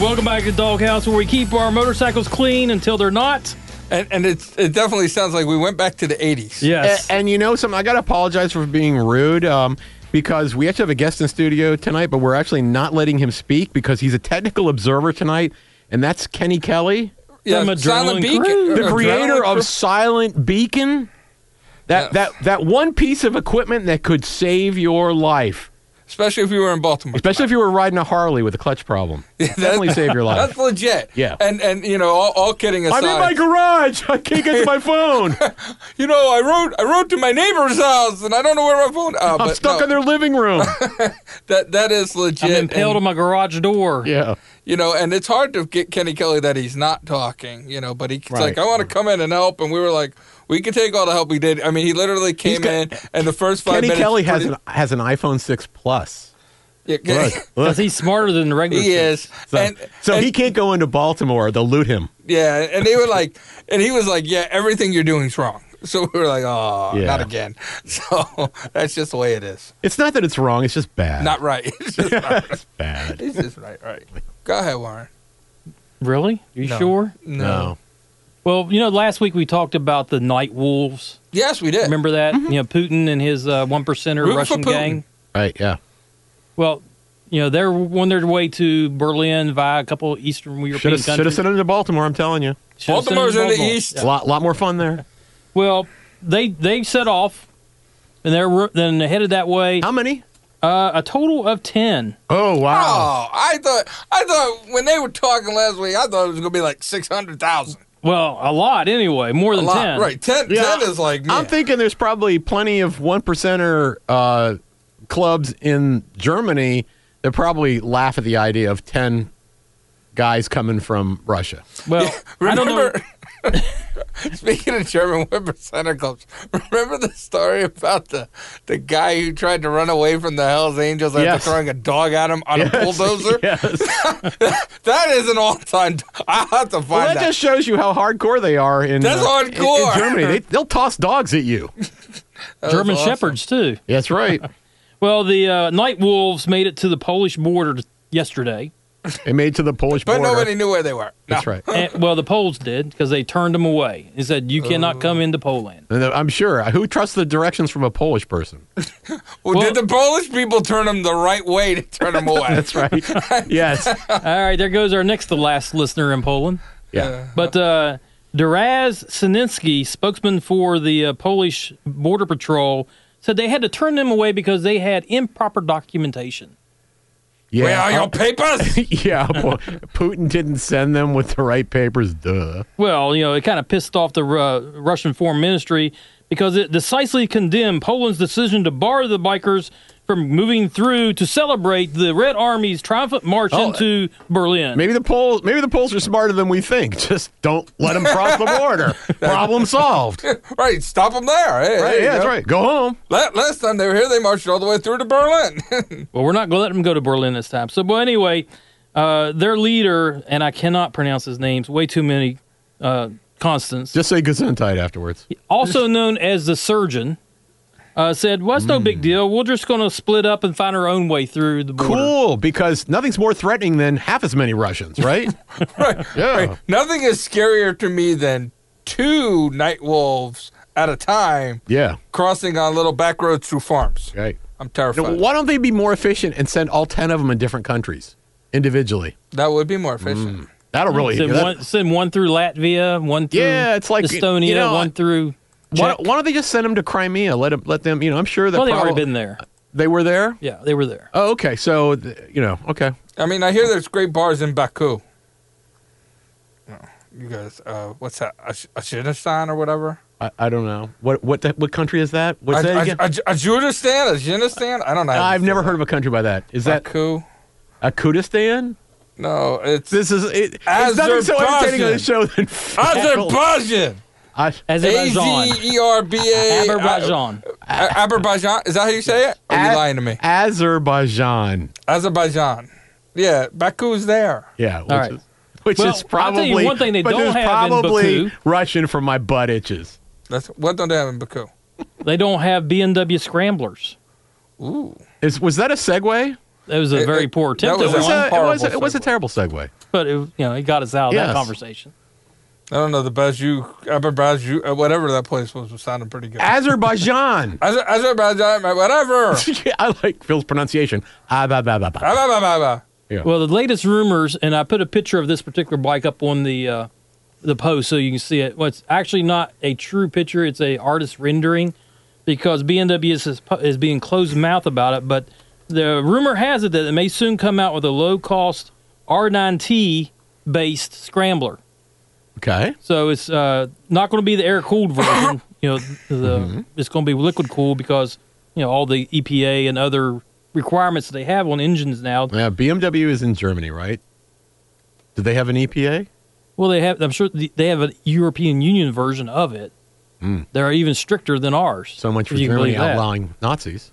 Welcome back to Doghouse, where we keep our motorcycles clean until they're not. And it definitely sounds like we went back to the 80s. Yes. And you know something? I got to apologize for being rude because we actually have a guest in studio tonight, but we're actually not letting him speak because he's a technical observer tonight, and that's Kenny Kelly, Yeah, From Silent Adrenaline Beacon. Crew. the creator Adrenaline of Crew. Silent Beacon. That one piece of equipment that could save your life, Especially if you were in Baltimore. especially if you were riding a Harley with a clutch problem. Definitely save your life. That's legit. Yeah. And you know, all kidding aside. I'm in my garage. I can't get to my phone. You know, I rode to my neighbor's house and I don't know where my phone. I'm stuck in their living room. That is legit. I'm impaled on my garage door. Yeah. You know, and it's hard to get Kenny Kelly that he's not talking. You know, but he's Right. like, I want to come in and help, and we were like, we can take all the help we did. I mean, he literally came in, and the first 5 Kenny minutes. Kelly has an iPhone 6 Plus. Yeah, Look, Because look. he's smarter than the regular he six. is. So he can't go into Baltimore. They'll loot him. Yeah, and they were like, and he was like, yeah, everything you're doing is wrong. So we were like, oh, Yeah. not again. So that's just the way it is. It's not that it's wrong. It's just bad. Not right. It's just not right. It's bad. It's just right. Go ahead, Warren. Really? You No. sure? No. Well, you know, last week we talked about the Night Wolves. Yes, we did. Remember that? You know, Putin and his one percenter Root for Russian Putin. gang. Right, yeah. Well, you know, they're on their way to Berlin via a couple of Eastern European Should have countries. sent him to Baltimore, I'm telling you. Should've sent Baltimore's them in to the Baltimore. east. A lot more fun there. Well, they set off, and then they headed that way. How many? A total of 10. Oh, wow. Oh, I thought when they were talking last week, I thought it was going to be like 600,000. Well, a lot anyway, more A than lot, 10. right? 10 is like. I'm man. thinking there's probably plenty of 1%er clubs in Germany that probably laugh at the idea of 10 guys coming from Russia. Well, I don't know. Remember, speaking of German 1% clubs, remember the story about the guy who tried to run away from the Hells Angels after Yes. throwing a dog at him on a bulldozer? Yes. That is an all-time. I'll have to find Well, that that. just shows you how hardcore they are in, That's in hardcore. Germany. They'll toss dogs at you. That was German awesome. Shepherds, too. That's right. Well, the Night Wolves made it to the Polish border yesterday. They made it to the Polish But border. nobody knew where they were. No. That's right. And, well, the Poles did because they turned them away. He said, you cannot come into Poland. And I'm sure. Who trusts the directions from a Polish person? Well, did the Polish people turn them the right way to turn them away? That's right. Yes. All right, there goes our next to last listener in Poland. Yeah. But Duraz Sininski, spokesman for the Polish Border Patrol, said they had to turn them away because they had improper documentation. Yeah. Where are your papers? Yeah. Well, Putin didn't send them with the right papers. Duh. Well, you know, it kind of pissed off the Russian Foreign Ministry because it decisively condemned Poland's decision to bar the bikers from moving through to celebrate the Red Army's triumphant march into Berlin. Maybe the Poles are smarter than we think. Just don't let them cross the border. Problem solved. Right, stop them there. Hey, Right, there you yeah, that's go. right. Go home. Last time they were here, they marched all the way through to Berlin. Well, we're not going to let them go to Berlin this time. So, well, anyway, their leader, and I cannot pronounce his names, way too many constants, Just say Gesundheit afterwards. also known as the surgeon, said, well, it's no big deal. We're just going to split up and find our own way through the border. Cool, because nothing's more threatening than half as many Russians, right? Right. Yeah. Right. Nothing is scarier to me than 2 night wolves at a time Yeah. crossing on little back roads through farms. Right. I'm Now, terrified. why don't they be more efficient and send all 10 of them in different countries individually? That would be more efficient. That'll really. Send one through Latvia, one through Yeah, it's like, Estonia, you know, one through why Czech. don't they just send them to Crimea? Let them. I'm sure that. Well, they've already been there. They were there. Yeah, they were there. Oh, okay. So okay. I mean, I hear there's great bars in Baku. You guys, what's that? Afghanistan or whatever? I don't know what country is that? What's that again? Afghanistan? I don't know. how to I've say never that. heard of a country by that. Is that Baku? Kurdistan? No, it's This is it's nothing so entertaining on the show than Azerbaijan. Azerbaijan. Azerba. Azerbaijan. Azerbaijan. Is that how you say it? Or are you lying to me? Azerbaijan. Azerbaijan. Yeah, Baku's there. Yeah. All right. Which Well, is I'll tell you probably one thing they but don't there's have in probably Baku. Russian from my butt itches. What don't they have in Baku? They don't have BMW scramblers. Ooh. Was that a segue? That was a very poor attempt that at was one. a- horrible It was a segue. terrible segue. but it got us out of Yes. that conversation. I don't know, the Bajou, whatever that place was sounding pretty good. Azerbaijan. Azerbaijan, whatever. I like Phil's pronunciation. Ah, bah, bah, bah. Yeah. Well, the latest rumors, and I put a picture of this particular bike up on the post so you can see it. Well, it's actually not a true picture; it's a artist rendering because BMW is being closed mouth about it. But the rumor has it that it may soon come out with a low-cost R9T based scrambler. Okay. So it's not going to be the air-cooled version. It's going to be liquid-cooled because all the EPA and other requirements that they have on engines now. Yeah, BMW is in Germany, right? Do they have an EPA? Well, they have. I'm sure they have a European Union version of it. They're even stricter than ours. So much for if you can Germany believe that. outlawing Nazis.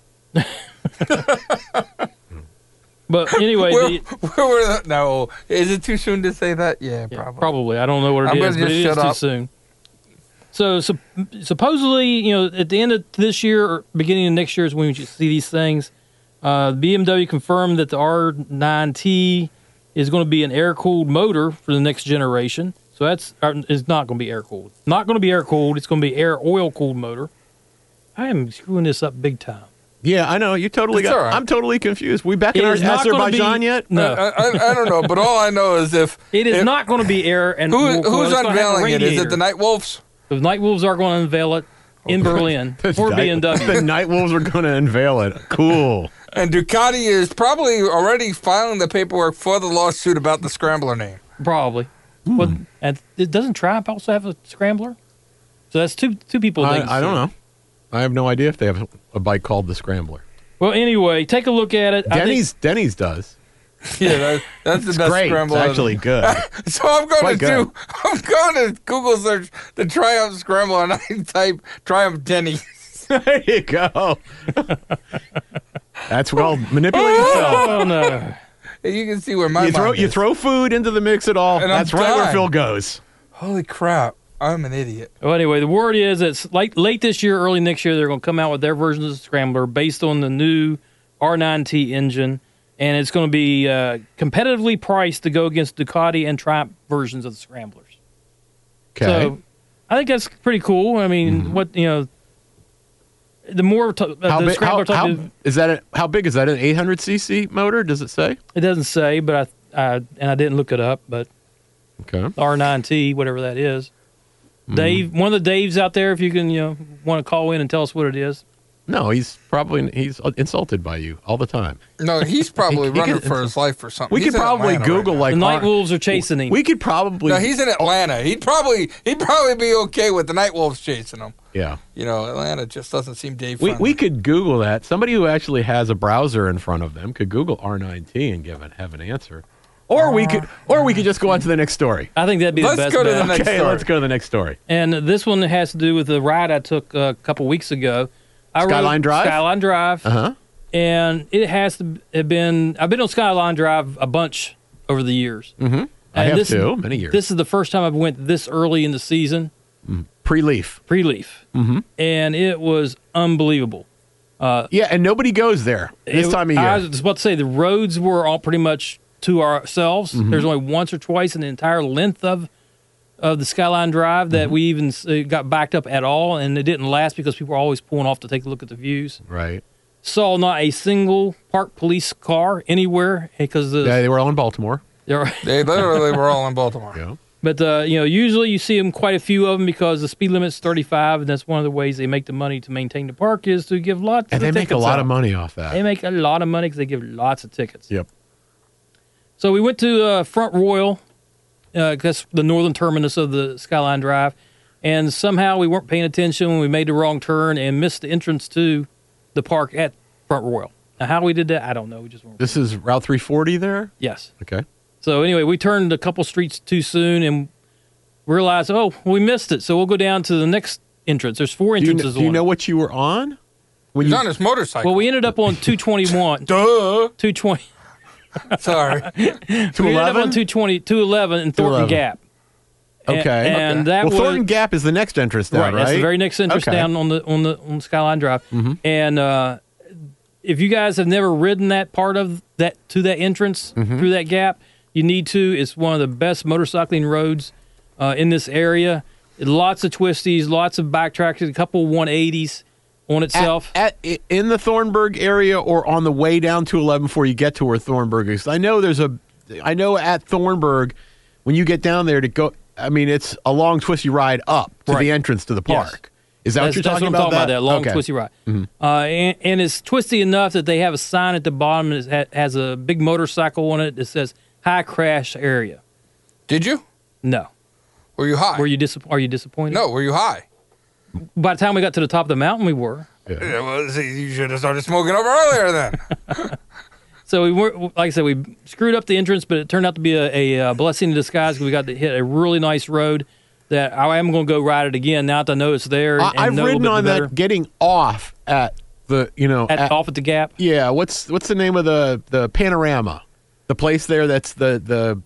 But anyway, No, is it too soon to say that? Yeah, probably. probably. I don't know what I'm it gonna is, but just it is shut too up. soon. So supposedly, at the end of this year or beginning of next year is when we should see these things. BMW confirmed that the R9T is going to be an air-cooled motor for the next generation. So it's not going to be air-cooled. Not going to be air-cooled. It's going to be air-oil-cooled motor. I am screwing this up big time. Yeah, I know. You totally It's got. all right. I'm totally confused. We back in It our is not gonna Azerbaijan be- yet? No. I don't know, but all I know is if It is not going to be air and who's it's gonna have a unveiling it? Is it radiator. the Night Wolves? The Night Wolves are going to unveil it in Berlin for The BMW. Night Wolves are going to unveil it. Cool. And Ducati is probably already filing the paperwork for the lawsuit about the Scrambler name. Probably. But and it doesn't Triumph also have a scrambler? So that's two people. I don't know. I have no idea if they have a bike called the Scrambler. Well, anyway, take a look at it. Denny's does. Yeah, that's the It's best great. Scrambler. It's actually good. So I'm going Quite I'm going to Google search the Triumph Scrambler and I type Triumph Denny. There you go. That's called manipulate yourself. Oh no! You can see where my You mind is. throw food into the mix at all. And I'm That's right where dying. Phil goes. Holy crap! I'm an idiot. Well, anyway, the word is it's late this year, early next year. They're going to come out with their version of the Scrambler based on the new R9T engine, and it's going to be competitively priced to go against Ducati and Triumph versions of the Scramblers. Okay. So I think that's pretty cool. I mean, the more how the big? Scrambler How big is that? An 800cc motor? Does it say? it doesn't say, but I didn't look it up, but Okay. R9T, whatever that is. Mm-hmm. Dave, one of the Daves out there, if you can, want to call in and tell us what it is. No, he's insulted by you all the time. No, he's probably He running could- for his life or something. We He's could in probably Atlanta Google right like The Night Wolves are chasing him. We could probably. now. No, he's in Atlanta. He'd probably be okay with the Night Wolves chasing him. Yeah. Atlanta just doesn't seem Dave We friendly. could Google that. Somebody who actually has a browser in front of them could Google R9T and have an answer. Or we could just go on to the next story. I think that'd be Let's the best go to the bet. next Okay, story. let's go to the next story. And this one has to do with the ride I took a couple weeks ago. Skyline Drive? Skyline Drive. Uh-huh. And it has to have been. I've been on Skyline Drive a bunch over the years. Mm-hmm. I And have this- too, many years. This is the first time I've went this early in the season, Pre-leaf. pre-leaf, Mm-hmm. and it was unbelievable. Yeah, and nobody goes there this time of year. I was about to say the roads were all pretty much to ourselves. Mm-hmm. There's only once or twice in the entire length of the Skyline Drive that we even got backed up at all, and it didn't last because people were always pulling off to take a look at the views. Right. Saw not a single parked police car anywhere because Yeah, they were all in Baltimore. They literally were all in Baltimore. Yeah. But usually you see them, quite a few of them, because the speed limit's 35, and that's one of the ways they make the money to maintain the park is to give lots. And of they make a tickets lot out. of money off that. They make a lot of money because they give lots of tickets. Yep. So we went to Front Royal, that's the northern terminus of the Skyline Drive, and somehow we weren't paying attention when we made the wrong turn and missed the entrance to the park at Front Royal. Now, how we did that, I don't know. We just weren't. This is Route 340 there? Yes. Okay. So anyway, we turned a couple streets too soon and realized, we missed it. So we'll go down to the next entrance. There's four entrances. Do you on know it. what you were on? When He's you on his motorcycle. Well, we ended up on 221. Duh. 220. Sorry. We ended up on 211 in Thornton 211. Gap. Okay. And that well, was Thornton Gap is the next entrance down, right? That's the very next entrance Okay. down on the Skyline Drive. Mm-hmm. And if you guys have never ridden that part of that to that entrance Mm-hmm. through that gap, you need to. It's one of the best motorcycling roads in this area. Lots of twisties, lots of backtracks, a couple 180s on itself. In the Thornburg area or on the way down to 11 before you get to where Thornburg is? I know at Thornburg, when you get down there to go, I mean, it's a long twisty ride up to the entrance to the park. Is that what you're talking about? That's what I'm talking about, that long twisty ride. Mm-hmm. And it's twisty enough that they have a sign at the bottom that has a big motorcycle on it that says high crash area. Did you? No. Were you high? Are you disappointed? No, were you high? By the time we got to the top of the mountain, we were. Yeah. Well, see, you should have started smoking up earlier then. So we were, like I said, we screwed up the entrance, but it turned out to be a blessing in disguise because we got to hit a really nice road that I am going to go ride it again now that I know it's there. I've ridden on that getting off at the, off at the Gap. Yeah, what's the name of the Panorama? The place there that's the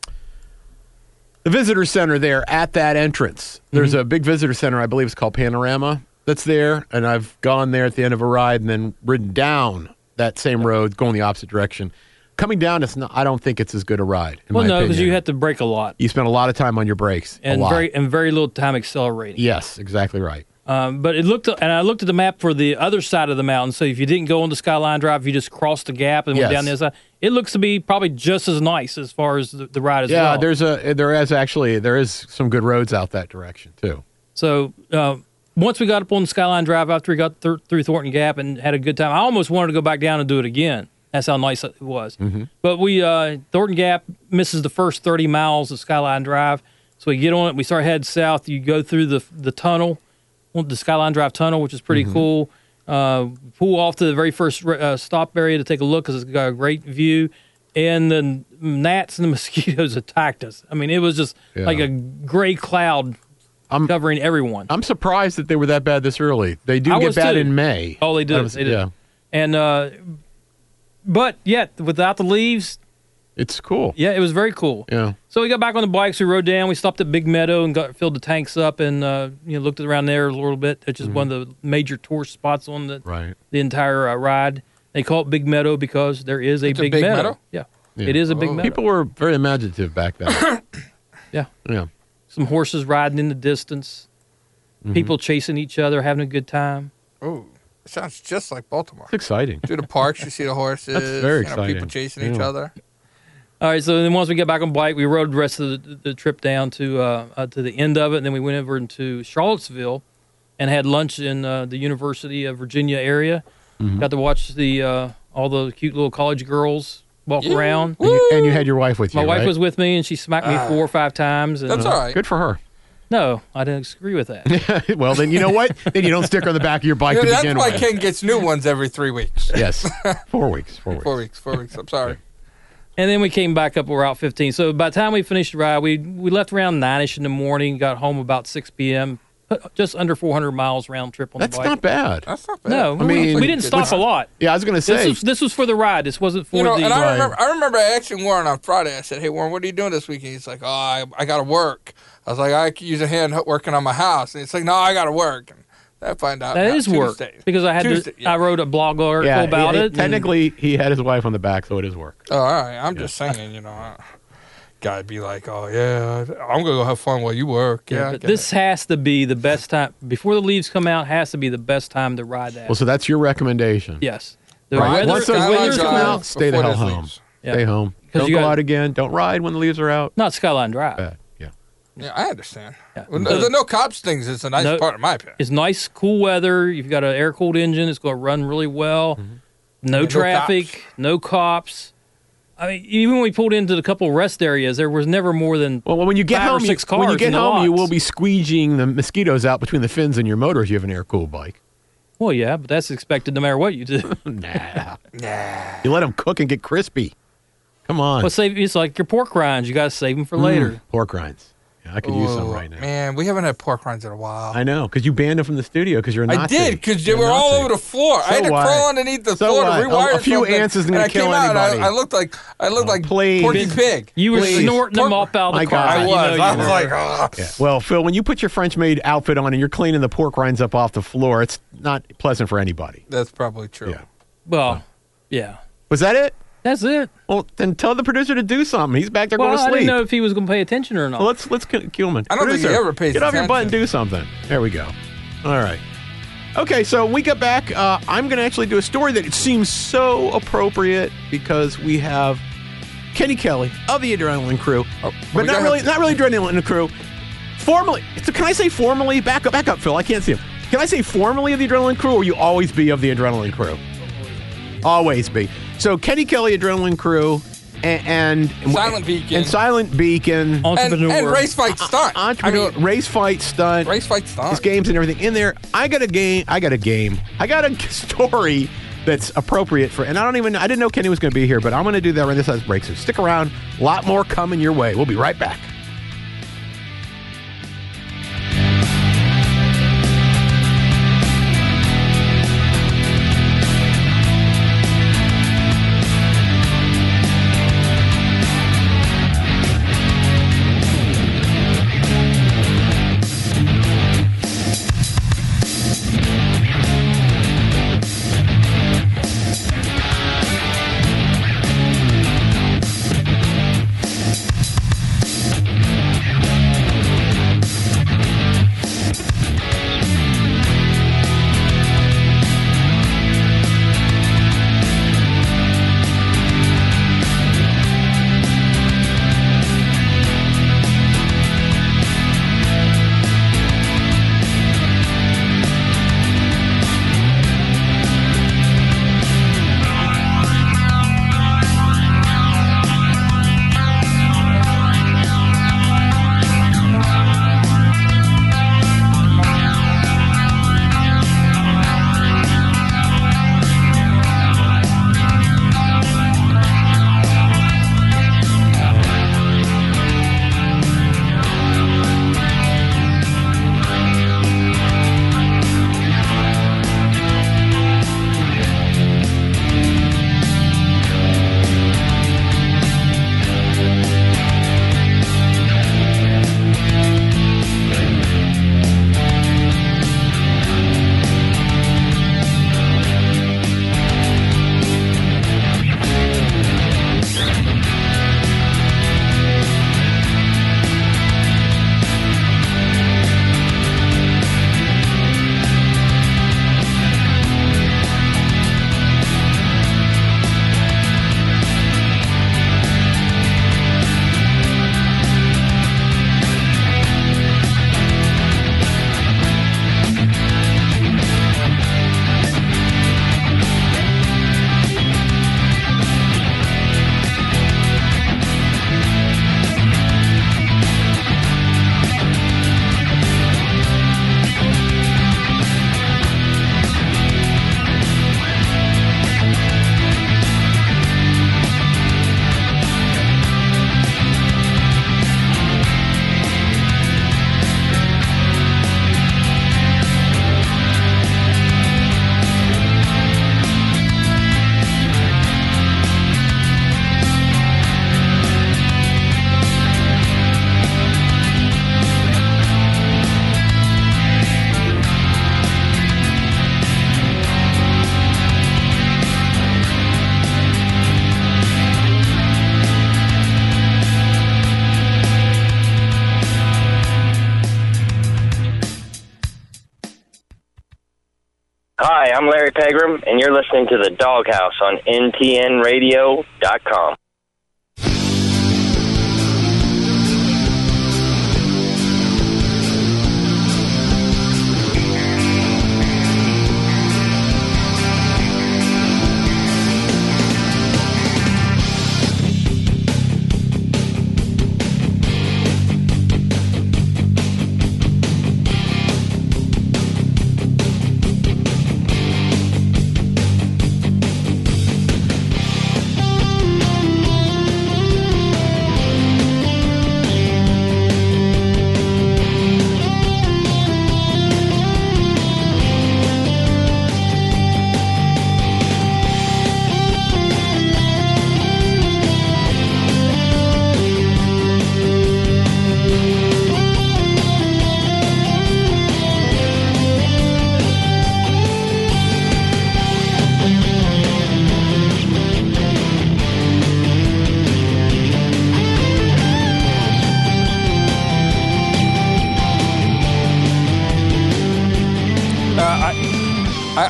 visitor center there at that entrance. There's a big visitor center, I believe it's called Panorama, that's there, and I've gone there at the end of a ride and then ridden down that same road, going the opposite direction. Coming down, I don't think it's as good a ride. Well, no, because you have to brake a lot. You spend a lot of time on your brakes, and very little time accelerating. Yes, exactly right. But I looked at the map for the other side of the mountain. So if you didn't go on the Skyline Drive, if you just crossed the Gap and went down the other side, it looks to be probably just as nice as far as the ride as well. Yeah, there is some good roads out that direction too. So once we got up on the Skyline Drive after we got through Thornton Gap and had a good time, I almost wanted to go back down and do it again. That's how nice it was. Mm-hmm. But Thornton Gap misses the first 30 miles of Skyline Drive. So we get on it, we start heading south. You go through the tunnel, the Skyline Drive tunnel, which is pretty cool. Pull off to the very first stop area to take a look because it's got a great view. And the gnats and the mosquitoes attacked us. I mean, it was just like a gray cloud covering everyone. I'm surprised that they were that bad this early. They do get bad in May. Oh, they do. They did. Yeah. And but yet without the leaves, it's cool. Yeah, it was very cool. Yeah. So we got back on the bikes. We rode down. We stopped at Big Meadow and filled the tanks up and looked around there a little bit. It's just one of the major tourist spots on the entire ride. They call it Big Meadow because there is a big meadow. Yeah. It is a big meadow. People were very imaginative back then. Yeah. Yeah. Some horses riding in the distance. People chasing each other, having a good time. Oh. Sounds just like Baltimore. It's exciting. Through the parks, you see the horses. That's very exciting. People chasing each other. All right, so then once we get back on bike, we rode the rest of the trip down to the end of it, and then we went over into Charlottesville and had lunch in the University of Virginia area. Got to watch all the cute little college girls walk around. And you had your wife with you, My wife was with me, and she smacked me 4 or 5 times. And, that's all right. Good for her. No, I didn't agree with that. Well, then you know what? Then you don't stick her on the back of your bike to begin with. That's why Ken gets new ones every 3 weeks. Yes. 4 weeks. 4 weeks. 4 weeks. I'm sorry. And then we came back up Route 15. So by the time we finished the ride, we left around 9-ish in the morning, got home about 6 p.m., just under 400 miles round trip on the bike. That's not bad. That's not bad. No, we didn't stop a lot. Yeah, I was going to say. This was for the ride. This wasn't for the and ride. I remember asking Warren on Friday. I said, "Hey, Warren, what are you doing this weekend?" He's like, "Oh, I got to work." I was like, "I could use a hand working on my house." And he's like, "No, I got to work." And I find out that is work because I wrote a blog article about it. Technically, he had his wife on the back, so it is work. Oh, all right. I'm just saying, guy be like, "Oh yeah, I'm gonna go have fun while you work." Yeah, but this has to be the best time before the leaves come out. Has to be the best time to ride that. Well, so that's your recommendation. Yes. Once those leaves come out, stay the hell home. Yeah. Stay home. Don't go out again. Don't ride when the leaves are out. Not Skyline Drive. Yeah, I understand. Yeah. The no cops things is a nice part of my opinion. It's nice, cool weather. You've got an air-cooled engine. It's going to run really well. No traffic, no cops. I mean, even when we pulled into the couple rest areas, there was never more than when you get 5 home, or 6 cars. When you get home, lots. you will be squeegeeing the mosquitoes out between the fins in your motor if you have an air-cooled bike. Well, yeah, but that's expected no matter what you do. Nah. You let them cook and get crispy. Come on. Well, it's like your pork rinds. You got to save them for later. Pork rinds. Yeah, I could use some right now. Man, we haven't had pork rinds in a while. I know, because you banned them from the studio because you're a Nazi. I did, because they were all over the floor. I had to crawl underneath the floor to rewire a few ants isn't going to kill anybody. I looked like Porky Pig. You were snorting them up out of the car. I was like, Yeah. Well, Phil, when you put your French-made outfit on and you're cleaning the pork rinds up off the floor, it's not pleasant for anybody. That's probably true. Yeah. Well, yeah. Was that it? That's it. Well, then tell the producer to do something. He's back there Well, going to I sleep. didn't know if he was going to pay attention or not. Well, let's cue him in. I don't think he Producer, ever pays Get off your butt and attention. do something. There we go. All right. Okay, so when we get back, I'm going to actually do a story that seems so appropriate because we have Kenny Kelly of the Adrenaline Crew, but not really Adrenaline Crew. Formally, can I say formally? Back up, Phil. I can't see him. Can I say formally of the Adrenaline Crew, or will you always be of the Adrenaline Crew? Always be. So Kenny Kelly, Adrenaline Crew, and Silent Beacon. and Silent Beacon, Entrepreneur. And Race Fight Stunt. Entrepreneur, Race Fight Stunt, Race Fight Stunt. his games and everything in there. I got a story that's appropriate for, and I didn't know Kenny was going to be here, but I'm going to do that right this as break. So stick around. A lot more coming your way. We'll be right back. Hi, I'm Larry Pegram, and you're listening to The Doghouse on ntnradio.com.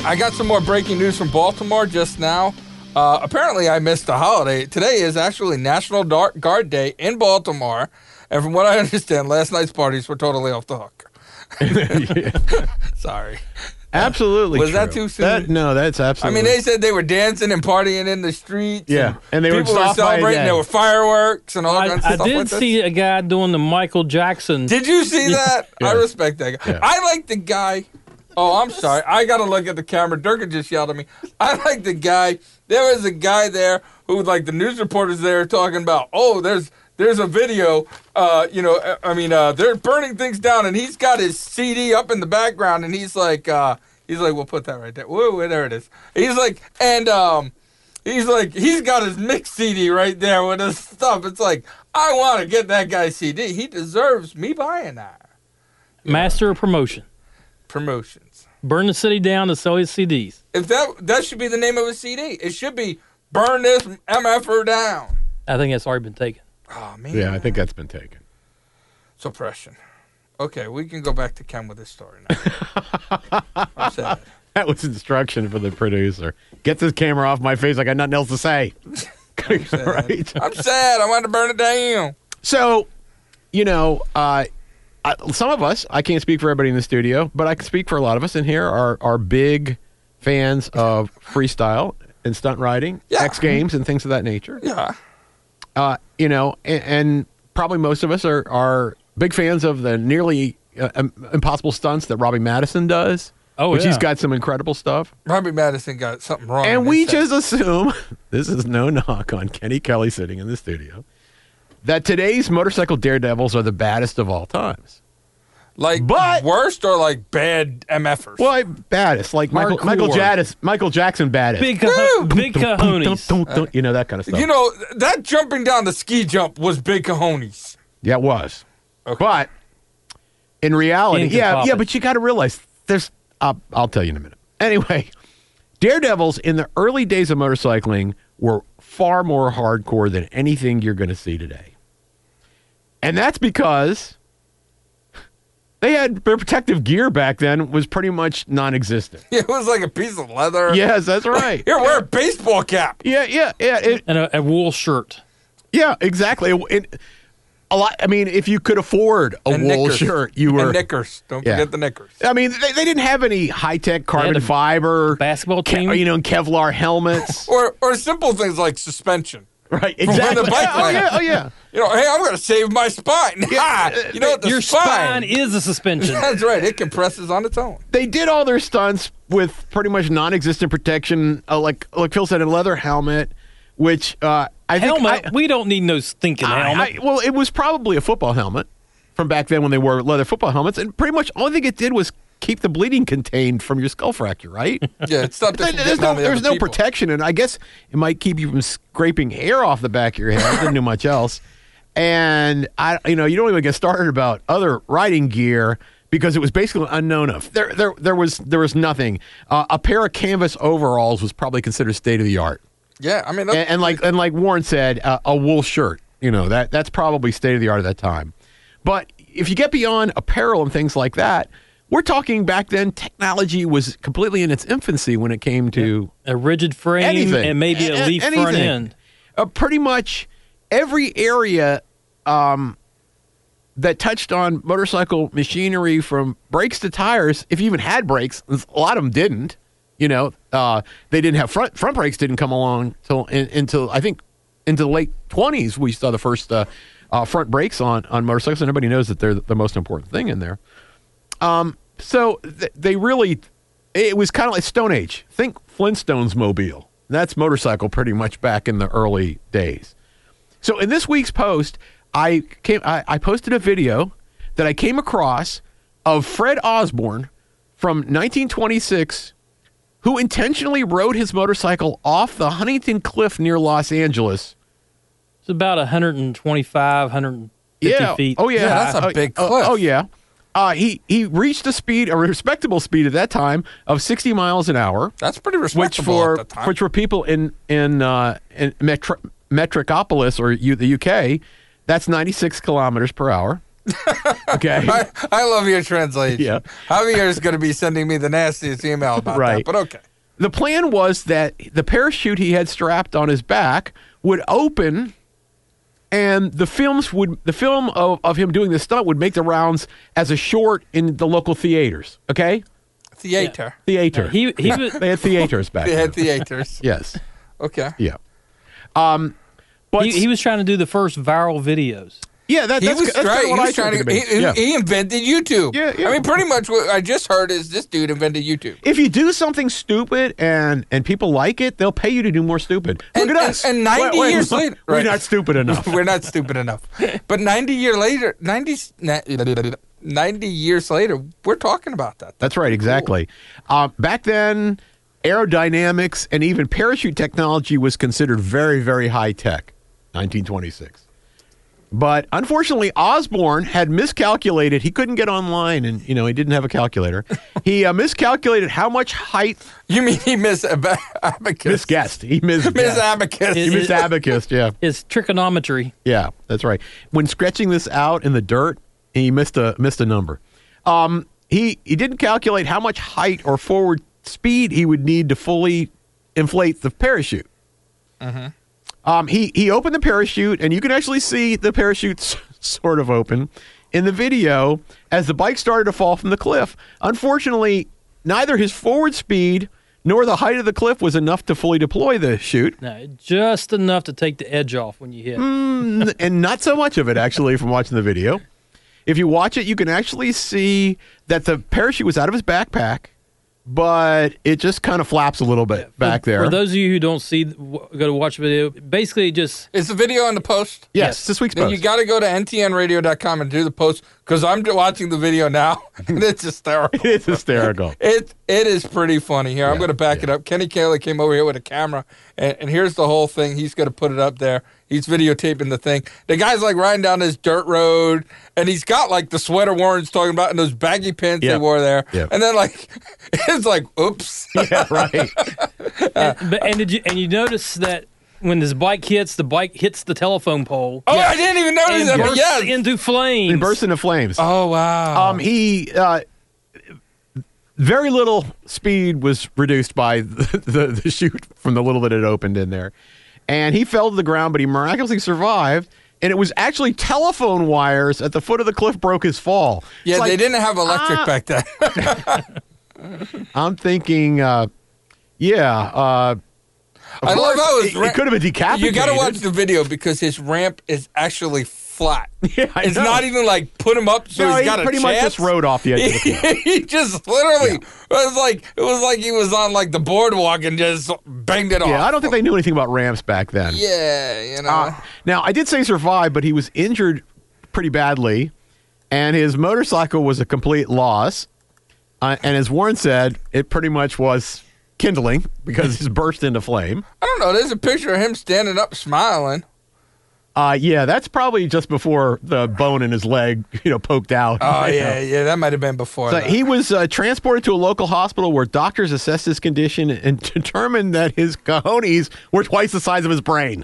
I got some more breaking news from Baltimore just now. Apparently, I missed the holiday. Today is actually National Guard Day in Baltimore. And from what I understand, last night's parties were totally off the hook. Sorry. Absolutely. Was true. that too soon? No, that's absolutely. I mean, they said they were dancing and partying in the streets. Yeah, and they were people were celebrating. There were fireworks and all kinds of stuff. I did like this. see a guy doing the Michael Jackson. Did you see that? Yeah. I respect that guy. Yeah. I like the guy. Oh, I'm sorry. I got to look at the camera. Durkin just yelled at me. I like the guy. There was a guy there who, like, the news reporters there talking about, oh, there's a video, they're burning things down, and he's got his CD up in the background, and he's like, we'll put that right there. Whoa, there it is. He's like, he's got his mix CD right there with his stuff. It's like, I want to get that guy's CD. He deserves me buying that. Master of promotion. Promotions. Burn the city down to sell his CDs. If that should be the name of a CD. It should be Burn This MFer Down. I think that's already been taken. Oh, man. Yeah, I think that's been taken. Suppression. Okay, we can go back to Ken with this story now. I'm sad. That was instruction for the producer. Get this camera off my face. I got nothing else to say. I'm sad. Right? I'm sad. I want to burn it down. So, some of us, I can't speak for everybody in the studio, but I can speak for a lot of us in here, are big fans of freestyle and stunt riding, Yeah. X Games, and things of that nature. Yeah. And probably most of us are big fans of the nearly impossible stunts that Robbie Madison does. Oh, which yeah. he's got some incredible stuff. Robbie Madison got something wrong. And in we his just assume, this is no knock on Kenny Kelly sitting in the studio, that today's motorcycle daredevils are the baddest of all times. like worst or like bad MFers? Well, baddest, like Michael Jackson baddest. Big cojones. You know, that kind of stuff. You know, that jumping down the ski jump was big cojones. Yeah, it was. Okay. But in reality, Into yeah, popping. but you got to realize there's. I'll tell you in a minute. Anyway, daredevils in the early days of motorcycling were far more hardcore than anything you're going to see today, and that's because they had their protective gear back then was pretty much non-existent. It was like a piece of leather. Yes, that's right. Here, wear a baseball cap. Yeah. And a wool shirt. Yeah, exactly. A lot. I mean, if you could afford a And wool knickers. shirt, you were. And knickers. Don't Yeah. forget the knickers. I mean, they didn't have any high-tech carbon a fiber basketball team. Kevlar helmets. Or simple things like suspension. Right, when exactly. the bike Oh, yeah. You know, hey, I'm going to save my spine. You know what? The Your spine is a suspension. That's right. It compresses on its own. They did all their stunts with pretty much non-existent protection, like Phil said, a leather helmet, which I think... Helmet? We don't need no stinking helmet. Well, it was probably a football helmet from back then when they wore leather football helmets, and pretty much all thing it did was keep the bleeding contained from your skull fracture, right? Yeah, it's not that There's no protection, and I guess it might keep you from scraping hair off the back of your head. It didn't do much else. And you don't even get started about other riding gear because it was basically unknown of. There was nothing. A pair of canvas overalls was probably considered state of the art. Yeah, I mean, And like Warren said, a wool shirt. That's probably state of the art at that time. But if you get beyond apparel and things like that, we're talking back then, technology was completely in its infancy when it came to A rigid frame anything. and maybe a leaf front Anything. end. Pretty much every area that touched on motorcycle machinery, from brakes to tires, if you even had brakes, a lot of them didn't. They didn't have front brakes. Didn't come along until I think into the late 20s. We saw the first front brakes on motorcycles, and everybody knows that they're the most important thing in there. So they really, it was kind of like Stone Age. Think Flintstones mobile. That's motorcycle pretty much back in the early days. So in this week's post, I posted a video that I came across of Fred Osborne from 1926, who intentionally rode his motorcycle off the Huntington Cliff near Los Angeles. It's about 125, 150 feet. Oh, yeah. Yeah, that's a big cliff. Oh, yeah. He reached a respectable speed at that time of 60 miles an hour. That's pretty respectable at the time. Which for people in Metropolis or the UK, that's 96 kilometers per hour. Okay. I love your translation. Yeah. Javier is going to be sending me the nastiest email about Right. that, but okay. The plan was that the parachute he had strapped on his back would open, and the film of him doing this stunt would make the rounds as a short in the local theaters. Okay, Theater. theater. He was, They had theaters back They then. had theaters. Yes. Okay. Yeah. But he was trying to do the first viral videos. yeah, that's He was that's kinda trying. what He I was trying took to. it to be. Yeah. He invented YouTube. Yeah. I mean, pretty much what I just heard is this dude invented YouTube. If you do something stupid and people like it, they'll pay you to do more stupid. Look And- at us. and 90 years later- we're right. not stupid enough. We're not stupid enough. But 90 years later, 90 years later, we're talking about that. That's right, exactly. Back then, aerodynamics and even parachute technology was considered very, very high tech. 1926. But unfortunately, Osborne had miscalculated. He couldn't get online, and he didn't have a calculator. He miscalculated how much height. You mean he missed abacus? Misguessed. He misguessed. Miss abacus. He missed abacus. Yeah, It's trigonometry. yeah, that's right. When stretching this out in the dirt, he missed a number. He didn't calculate how much height or forward speed he would need to fully inflate the parachute. He opened the parachute, and you can actually see the parachute sort of open in the video as the bike started to fall from the cliff. Unfortunately, neither his forward speed nor the height of the cliff was enough to fully deploy the chute, No, just enough to take the edge off when you hit. and not so much of it, actually, from watching the video. If you watch it, you can actually see that the parachute was out of his backpack, but it just kind of flaps a little bit back there. For those of you who don't see, go to watch the video. Basically, just Is the video on the post? yes, this week's Then post. you got to go to ntnradio.com and do the post because I'm watching the video now and it's hysterical. It's hysterical. It is pretty funny. Here, I'm going to back it up. Kenny Kaler came over here with a camera, and here's the whole thing. He's going to put it up there. He's videotaping the thing. The guy's like riding down this dirt road, and he's got like the sweater Warren's talking about and those baggy pants they Yep. wore there. Yep. And then like it's like, oops. Yeah, right. and you notice that when this bike hits the telephone pole. Oh, I didn't even notice and that. But bursts yes. into flames. It bursts into flames. Oh wow. He very little speed was reduced by the chute from the little that it opened in there, and he fell to the ground, but he miraculously survived. And it was actually telephone wires at the foot of the cliff broke his fall. Yeah, It's like, they didn't have electric back then. I'm thinking, of I love course, how it could have been decapitated. You got to watch the video because his ramp is actually flat. Yeah, I it's know. not even like put him up so No, he's he got a pretty chance. much just rode off the edge of the cliff. He just literally it was like he was on like the boardwalk and just banged it off. Yeah, I don't think they knew anything about ramps back then. Yeah, you know. Now, I did say survived, but he was injured pretty badly, and his motorcycle was a complete loss. And as Warren said, it pretty much was kindling because it burst into flame. I don't know. There's a picture of him standing up smiling. Yeah, that's probably just before the bone in his leg, poked out. Oh yeah, that might have been before. So that. he was transported to a local hospital where doctors assessed his condition and determined that his cojones were twice the size of his brain.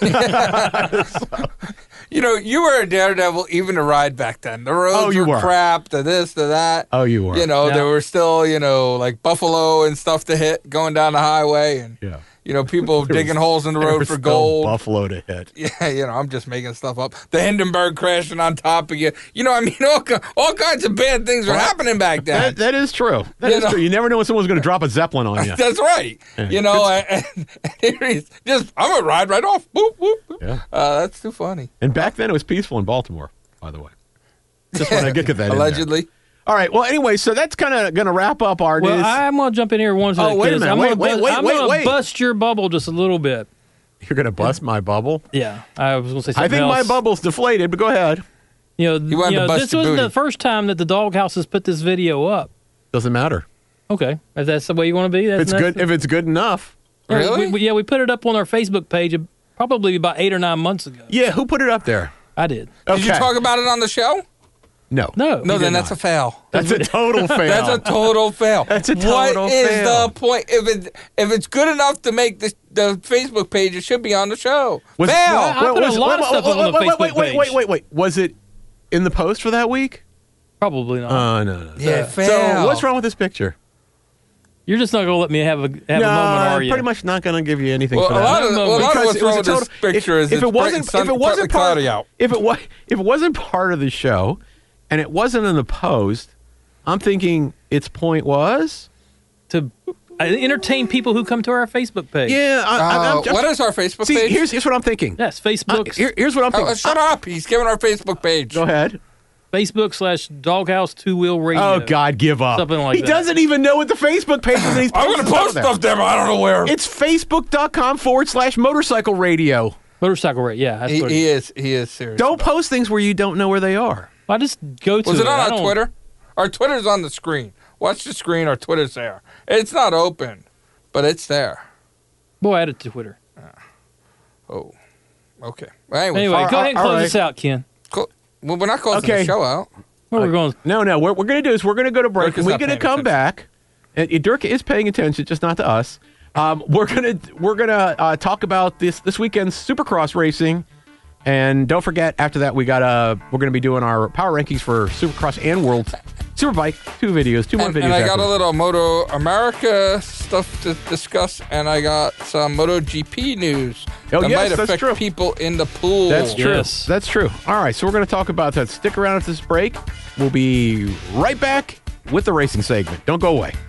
You were a daredevil even to ride back then. The roads you were were. crap, to this, to that. Oh, you were. There were still, like buffalo and stuff to hit going down the highway and, Yeah. People There digging was- holes in the there road was for still gold. Buffalo to hit. Yeah, I'm just making stuff up. The Hindenburg crashing on top of you. All kinds of bad things were happening back then. That is true. That is true. You never know when someone's going to drop a Zeppelin on you. That's right. And here he's just, I'm going to ride right off. Boop, boop, boop. Yeah. That's too funny. And back then it was peaceful in Baltimore, by the way. Just want to get that in there. Allegedly. All right. Well, anyway, so that's kind of going to wrap up our Well, news. I'm going to jump in here once. Oh, wait a minute. I'm Wait. going to bust your bubble just a little bit. You're going to bust my bubble? Yeah, I was going to say something I think else. my bubble's deflated, but go ahead. wanted to bust this your was booty. the first time that the Doghouse has put this video up. Doesn't matter. Okay, if that's the way you want to be, If it's good. If it's good enough. Yeah, Really? we put it up on our Facebook page probably about 8 or 9 months ago. Yeah. Who put it up there? I did. Did you talk about it on the show? No. No, No, then that's a fail. That's a total fail. That's a total fail. That's a total What is fail. the point? If it's good enough to make the Facebook page, it should be on the show. Was- fail. I put a lot of stuff on the Facebook wait. page. Was it in the post for that week? Probably not. No. Yeah, So what's wrong with this picture? You're just not going to let me have a moment, are you? Pretty much not going to give you anything Well, for a that. lot of Because what's it was wrong a with this total- picture is if it's it wasn't partly part cloudy out. if it wasn't part of the show and it wasn't in the post, I'm thinking its point was To entertain people who come to our Facebook page. yeah. I'm just, What is our Facebook see, page? here's what I'm thinking. Yes, Facebook. Here's what I'm thinking. Shut up! He's giving our Facebook page. Go ahead. Facebook/Doghouse 2-Wheel Radio. Oh God, give up. Something like he that. doesn't even know what the Facebook page is. And he's I'm going to posting post there. stuff there, but I don't know where. It's facebook.com/motorcycle radio. Motorcycle Radio. Yeah, that's what it He is. is serious. Don't post things where you don't know where they are. I just go to Was it I on our don't- Twitter? Our Twitter's on the screen. Watch the screen. Our Twitter's there. It's not open, but it's there. We'll add it to Twitter. Oh, okay. Well, Anyway, all go ahead and right. close this out, Ken. well, we're not closing Okay. the show out. Where we're going? No. What we're going to do is we're going to go to break, Dirk is and we're not going to paying come attention. back. And Dirk is paying attention, just not to us. We're gonna talk about this weekend's Supercross racing, and don't forget after that we're gonna be doing our power rankings for Supercross and World Superbike. Two more videos. And I got after a little Moto America stuff to discuss, and I got some Moto GP news Oh, that yes, might that's affect true. people in the pool. That's true. Yes. That's true. All right, so we're going to talk about that. Stick around at this break. We'll be right back with the racing segment. Don't go away.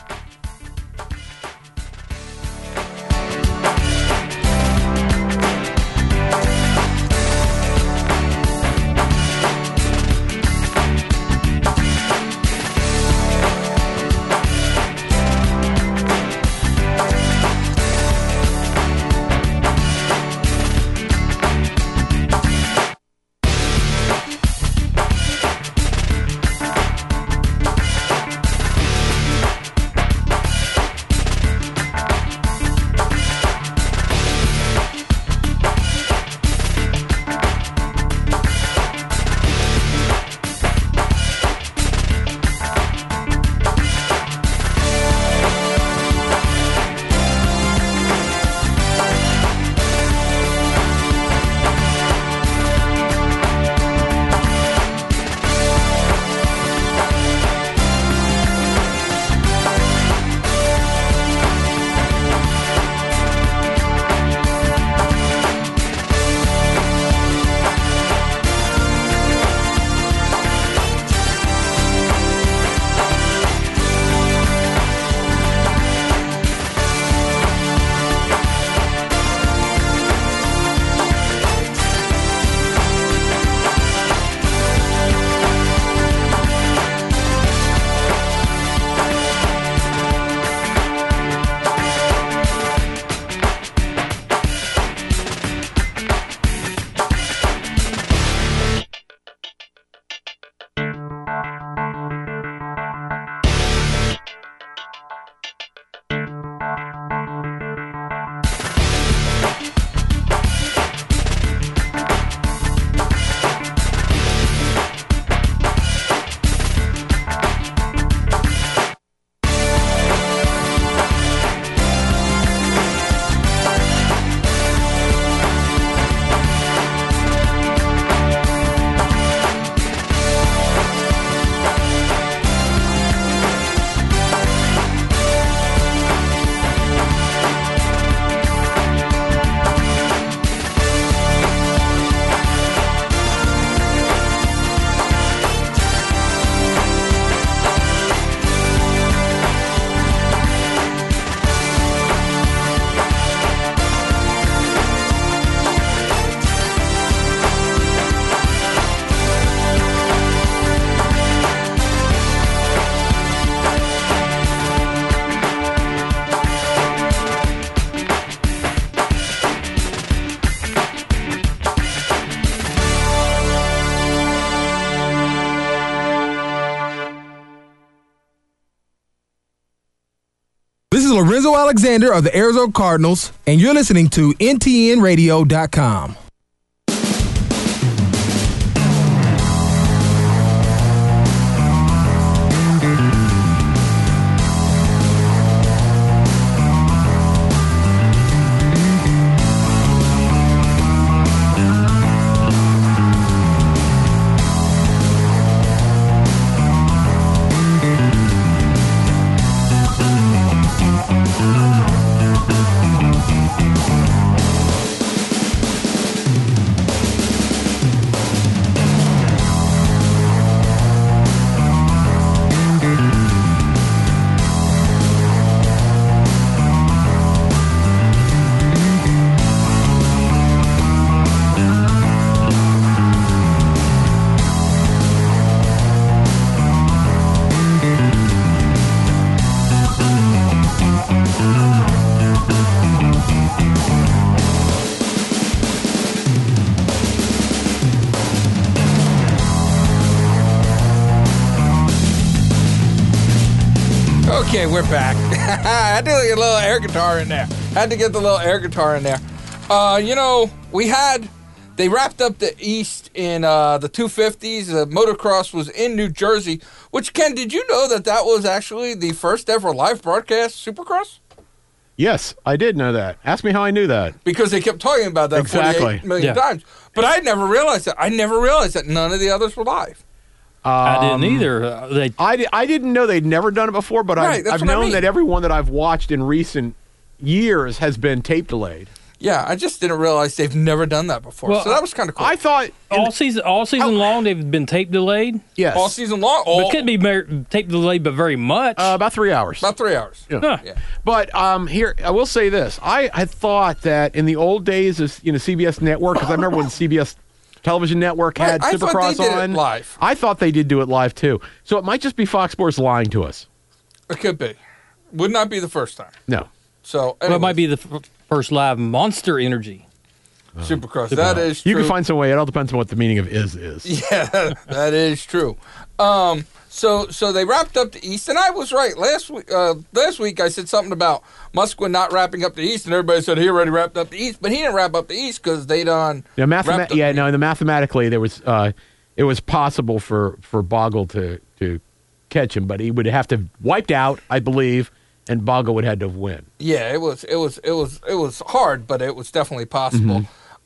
This is Lorenzo Alexander of the Arizona Cardinals, and you're listening to NTNRadio.com. Okay, we're back. I had to get a little air guitar in there. They wrapped up the East in the 250s. The motocross was in New Jersey, which, Ken, did you know that was actually the first ever live broadcast Supercross? Yes, I did know that. Ask me how I knew that. Because they kept talking about that Exactly. 48 million times. But I never realized that. I never realized that none of the others were live. I didn't either. I didn't know they'd never done it before, but Right, that's I've what I known mean. that every one that I've watched in recent years has been tape delayed. Yeah, I just didn't realize they've never done that before. Well, so that was kind of cool. I thought all season long they've been tape delayed. yes, all season long. But it couldn't be tape delayed, but very much. about 3 hours. About 3 hours. Yeah. Huh. Yeah. But here, I will say this: I thought that in the old days of CBS Network, because I remember when CBS Television Network had Right, I thought Supercross they did it on live. I thought they did do it live too. So it might just be Fox Sports lying to us. It could be. Would not be the first time. No. So well, it might be the first live Monster Energy. Supercross. That is true. You can find some way. It all depends on what the meaning of is. Yeah, that is true. So they wrapped up the East, and I was right. Last week I said something about Musquin not wrapping up the East, and everybody said he already wrapped up the East, but he didn't wrap up the East because they done. Yeah, wrapped up the mathematically there was it was possible for Boggle to catch him, but he would have to wiped out, I believe, and Boggle would have had to win. Yeah, it was hard, but it was definitely possible.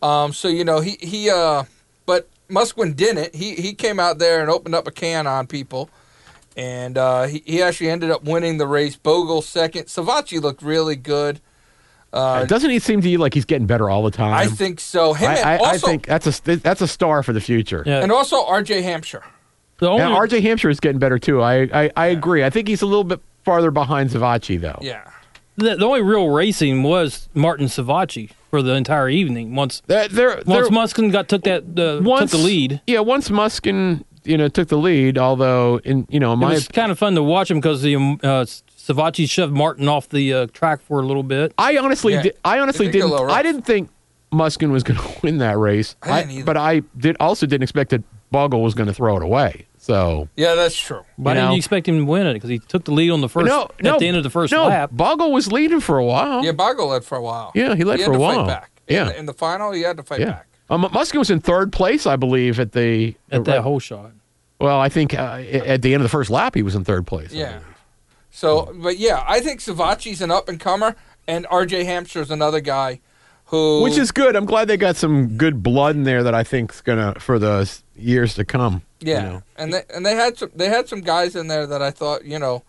But Musquin didn't. He came out there and opened up a can on people, and he actually ended up winning the race. Bogle second. Savacci looked really good. Doesn't he seem to you like he's getting better all the time? I think so. I think that's a star for the future. Yeah. And also R.J. Hampshire. The only, And R.J. Hampshire is getting better too. I agree. I think he's a little bit farther behind Savacci though. Yeah. the only real racing was Martin Savacci for the entire evening. Once Musquin took the lead. Yeah, once Musquin took the lead. Although it was kind of fun to watch him because Savacci shoved Martin off the track for a little bit. I honestly didn't think Musquin was going to win that race. I didn't either. But I didn't expect that Bogle was going to throw it away. So yeah, that's true. Why didn't you expect him to win it? Because he took the lead on the first at the end of the first lap. Bogle was leading for a while. Yeah, Bogle led for a while. Yeah, he led for a while. Fight back. Yeah, in the final, he had to fight back. Musquin was in third place, I believe, at that whole shot. Well, I think at the end of the first lap, he was in third place. Yeah. So, but yeah, I think Savacci's an up and comer, and R.J. Hampshire's another guy who, which is good. I'm glad they got some good blood in there that I think's gonna for the years to come. Yeah, and they had some guys in there that I thought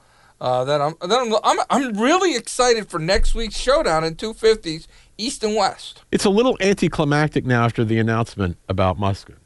that I'm really excited for next week's showdown in 250s East and West. It's a little anticlimactic now after the announcement about Musquin.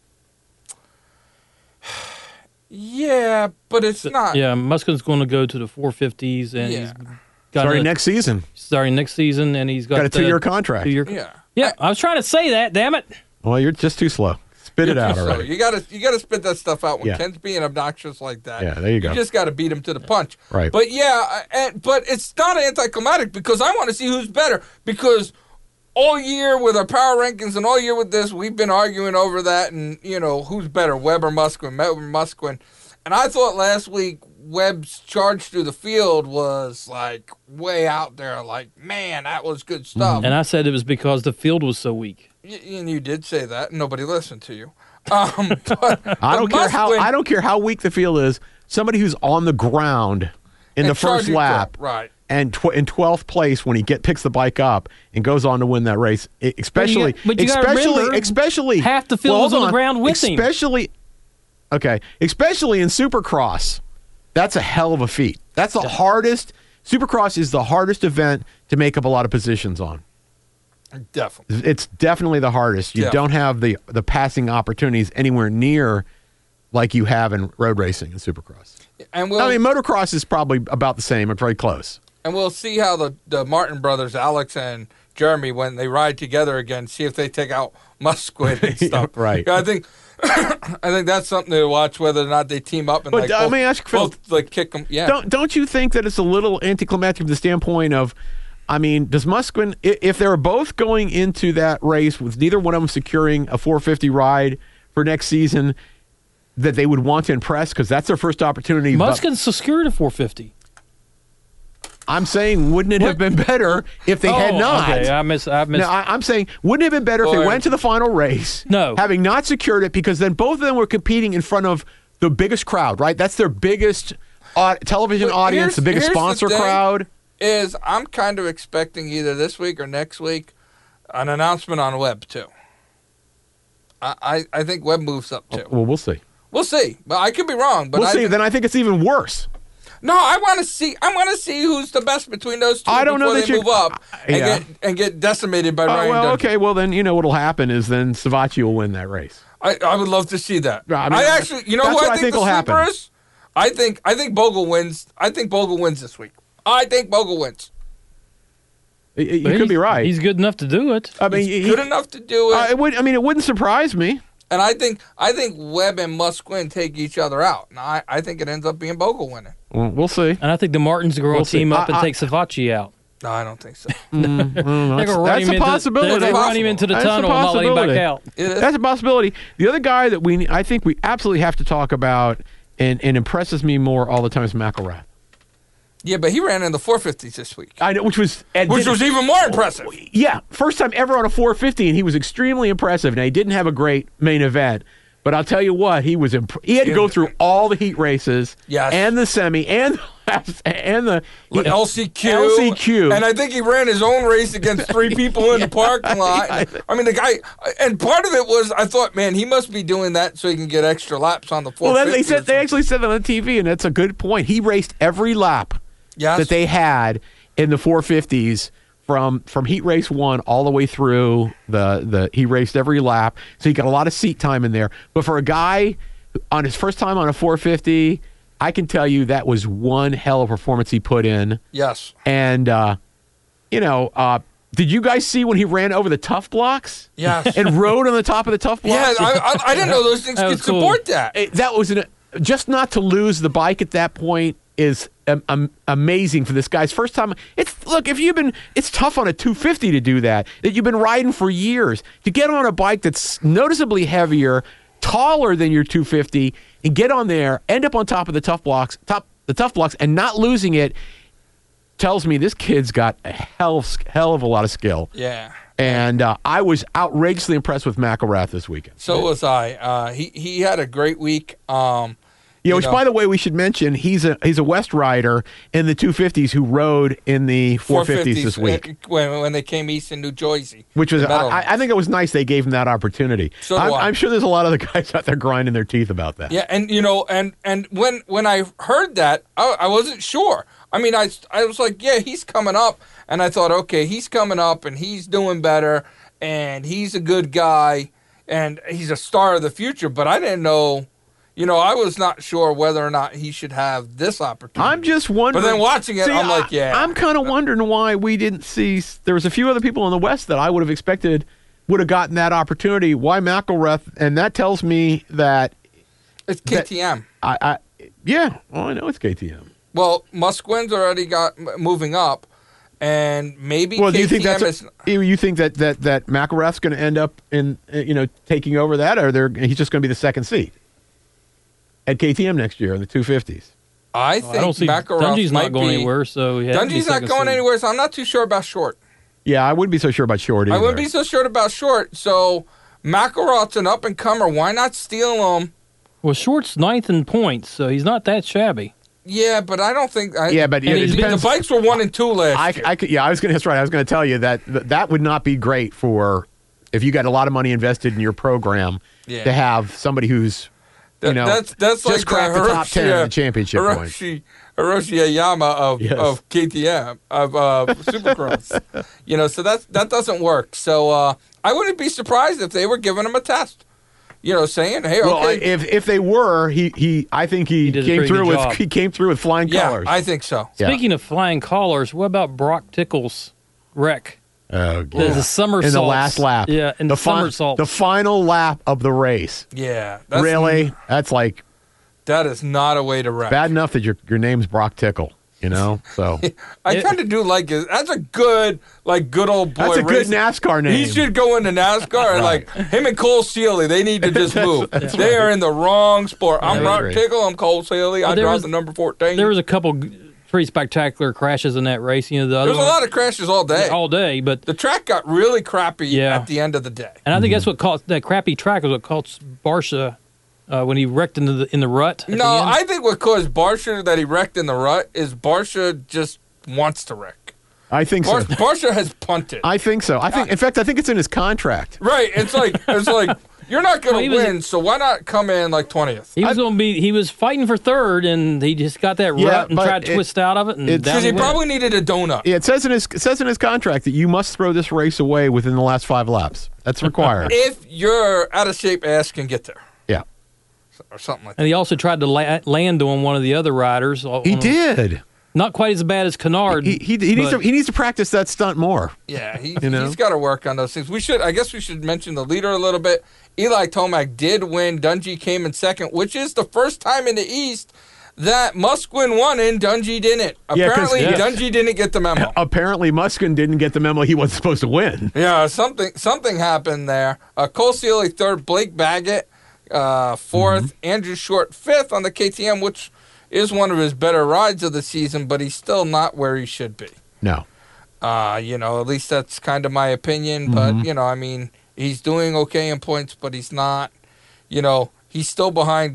Yeah, but it's not. Yeah, Musquin's going to go to the 450s, and he's got starting next season, and he's got a 2-year contract. Yeah, I was trying to say that. Damn it! Well, you're just too slow. Spit it out already. You gotta spit that stuff out when Ken's being obnoxious like that. Yeah, there you go. You just got to beat him to the punch. Right. But but it's not anticlimactic because I want to see who's better. Because all year with our power rankings and all year with this, we've been arguing over that and who's better, Webb or Musquin. And I thought last week Webb's charge through the field was like way out there. Like, man, that was good stuff. And I said it was because the field was so weak. And you did say that, and nobody listened to you. I don't care how weak the field is. Somebody who's on the ground in the first lap, right, and in 12th place when he picks the bike up and goes on to win that race, especially half the field was on the ground with him. Especially in Supercross, that's a hell of a feat. That's the hardest. Supercross is the hardest event to make up a lot of positions on. Definitely. It's definitely the hardest. You don't have the passing opportunities anywhere near like you have in road racing and Supercross. And motocross is probably about the same or very close. And we'll see how the Martin brothers, Alex and Jeremy, when they ride together again, see if they take out Musquin and stuff. Right. I think that's something to watch, whether or not they team up and let me ask you, both kick them. Yeah. Don't you think that it's a little anticlimactic from the standpoint of, does Musquin, if they're both going into that race with neither one of them securing a 450 ride for next season, that they would want to impress because that's their first opportunity? Musquin secured a 450. I'm saying, wouldn't it have been better if they had not? Okay, I missed. No, I'm saying, wouldn't it have been better if they went to the final race? No. Having not secured it, because then both of them were competing in front of the biggest crowd, right? That's their biggest television audience, the biggest sponsor crowd. I'm kind of expecting either this week or next week an announcement on Webb too. I think Webb moves up too. Well, we'll see. We'll see, but I could be wrong. But We'll see. Then I think it's even worse. No, I want to see. I want to see who's the best between those two. I don't know before that they you move up and get decimated by Ryan well, Dungey. okay. Well, then you know what'll happen is then Savacci will win that race. I would love to see that. I mean, I actually, you know that's who what I think the will sleeper happen. is? I think Bogle wins. I think Bogle wins this week. I think Bogle wins. You could be right. He's good enough to do it. I mean, He's good enough to do it. It would. I mean, it wouldn't surprise me. And I think Webb and Musquin take each other out. And I think it ends up being Bogle winning. Well, we'll see. And I think the Martins are going to team up and take Savacci out. No, I don't think so. That's a possibility. They run him into the That's a tunnel and not let him back possibility. out. That's a possibility. The other guy that I think we absolutely have to talk about and impresses me more all the time is McElrath. Yeah, but he ran in the 450s this week. I know, which was even more impressive. Yeah, first time ever on a 450, and he was extremely impressive. Now, he didn't have a great main event, but I'll tell you what, he was. He had to go through all the heat races, and the semi, and the LCQ, and I think he ran his own race against 3 people in the parking lot. I mean, the guy, and part of it was I thought, man, he must be doing that so he can get extra laps on the 450. Well, they actually said that on TV, and that's a good point. He raced every lap that they had in the 450s from heat race 1 all the way through he raced every lap, so he got a lot of seat time in there. But for a guy on his first time on a 450, I can tell you that was one hell of a performance he put in. Yes. And did you guys see when he ran over the tough blocks? Yes. And rode on the top of the tough blocks? Yeah, I didn't know those things could support that. That was just not to lose the bike at that point is amazing for this guy's first time. It's tough on a 250 to do that you've been riding for years. To get on a bike that's noticeably heavier, taller than your 250, and get on there, end up on top of the tough blocks, and not losing it, tells me this kid's got a hell of a lot of skill. Yeah. And I was outrageously impressed with McElrath this weekend. So was I. He had a great week. Which, by the way, we should mention, he's a West rider in the 250s who rode in the 450s this week. When they came east in New Jersey. Which was, I think it was nice they gave him that opportunity. So I'm sure there's a lot of the guys out there grinding their teeth about that. Yeah, and when I heard that, I wasn't sure. I mean, I was like, yeah, he's coming up. And I thought, okay, he's coming up and he's doing better and he's a good guy and he's a star of the future. But I didn't know. I was not sure whether or not he should have this opportunity. I'm just wondering. But then watching it, I'm like, yeah. I'm kind of wondering why we didn't see. There was a few other people in the West that I would have expected would have gotten that opportunity. Why McElrath? And that tells me that it's KTM. I know it's KTM. Well, Musquin's already got moving up, and maybe. Well, KTM do you think you think that McElrath's going to end up in taking over that, or he's just going to be the second seat at KTM next year in the 250s? I think don't see McElrath Dungey's not going anywhere, so Dungey's not going anywhere. So I'm not too sure about Short. Yeah, I wouldn't be so sure about Short either. I wouldn't be so sure about Short. So McElrath's an up and comer. Why not steal him? Well, Short's 9th in points, so he's not that shabby. Yeah, but I don't think. The bikes were 1 and 2 last year. That's right. I was going to tell you that would not be great for if you got a lot of money invested in your program to have somebody who's that's just like cracked the top 10 in the championship points. Hiroshi Ayama of KTM of Supercross. So that doesn't work. So I wouldn't be surprised if they were giving him a test. Saying, "Hey, okay." Well, if they were, I think he came through with flying colors. Yeah, I think so. Speaking of flying colors, what about Brock Tickle's wreck? Oh, God. There's a somersault in the last lap. Yeah, in the somersault. The final lap of the race. Yeah, that's like that is not a way to wreck. Bad enough that your name's Brock Tickle. So I kind of do like it. That's a good old boy. That's a good NASCAR name. He should go into NASCAR. And like him and Cole Seeley, they need to just move. They are in the wrong sport. I'm Brock Tickle. I'm Cole Seeley. I drive the number 14. There was a couple pretty spectacular crashes in that race. You know, the other There was a lot of crashes all day. all day, but The track got really crappy at the end of the day. and I think that's what caused that crappy track was what caused Barsha when he wrecked in the rut. At No, the end. I think what caused Barsha that he wrecked in the rut is Barsha just wants to wreck. I think so. Barsha has punted. I think so. In fact, I think it's in his contract. Right. It's like you're not going Well, to he was- win, so why not come in like 20th? He was fighting for third, and he just got that Yeah, rut and but tried to twist out of it. And it's- down Because he he went. probably needed a donut. Yeah, it says in his contract that you must throw this race away within the last 5 laps. That's required. If your out of shape ass can get there Yeah, or something like that. And he also tried to land on one of the other riders. he did. Not quite as bad as Kennard. He needs to practice that stunt more. Yeah, You know? he's got to work on those things. I guess we should mention the leader a little bit. Eli Tomac did win. Dungey came in second, which is the first time in the East that Musquin won and Dungey didn't. Yeah, 'cause- Apparently, yeah. Dungey didn't get the memo. Apparently, Muskin didn't get the memo he wasn't supposed to win. Yeah, something happened there. Cole Sealy third, Blake Baggett fourth, Andrew Short fifth on the KTM, which is one of his better rides of the season, but he's still not where he should be. No. At least that's kind of my opinion. But, I mean, he's doing okay in points, but he's not, he's still behind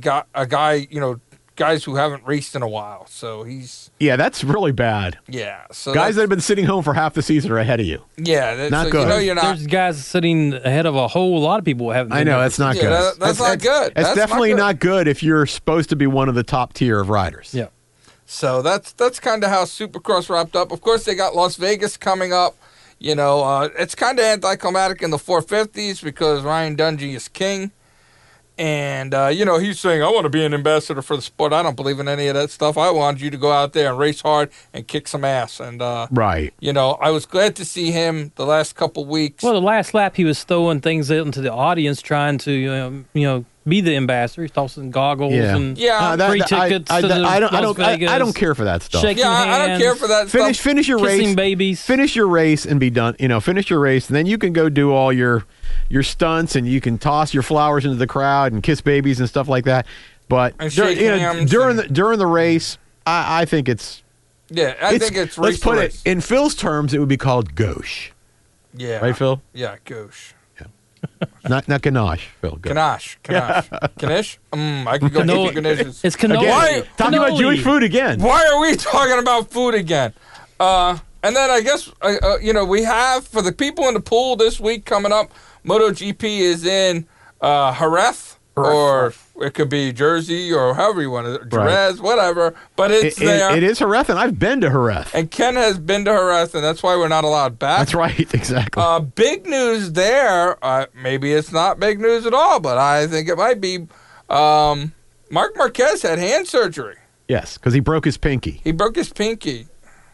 guys who haven't raced in a while. So he's, Yeah, that's really bad. yeah. So Guys that that's- have been sitting home for half the season are ahead of you. yeah, not so good. You're not. There's guys sitting ahead of a whole lot of people who haven't. I been know, there. that's not Yeah, good. that's not good. It's That's definitely not good. not good if you're supposed to be one of the top tier of riders. Yeah. So that's kind of how Supercross wrapped up. Of course, they got Las Vegas coming up. It's kind of anticlimactic in the 450s because Ryan Dungey is king. And, he's saying, I want to be an ambassador for the sport. I don't believe in any of that stuff. I want you to go out there and race hard and kick some ass. And, Right. I was glad to see him the last couple weeks. Well, the last lap he was throwing things into the audience, trying to be the ambassador. He's tossing goggles Yeah. and free tickets. I to don't Las Vegas, I don't care for that stuff. shaking yeah, I don't hands, care for that stuff. Finish your kissing race. babies. Finish your race and be done. Finish your race, and then you can go do all your stunts, and you can toss your flowers into the crowd and kiss babies and stuff like that. But And shake hands during the race, I think it's I think it's race let's put to it race. in Phil's terms. It would be called gauche, Yeah. right, Phil? Yeah, gauche. Not ganache, Phil. Gauche. Ganache. Kanish? I could go Cannoli. get Kanishes. It's cannoli. Again, talking about Cannoli. Jewish food again. Why are we talking about food again? And then I guess, we have, for the people in the pool this week coming up, MotoGP is in Jerez, or it could be Jersey, or however you want to, Jerez, whatever, but it's there. It is Jerez, and I've been to Jerez. And Ken has been to Jerez, and that's why we're not allowed back. That's right, exactly. Big news there, maybe it's not big news at all, but I think it might be, Marc Marquez had hand surgery. Yes, because he broke his pinky. He broke his pinky.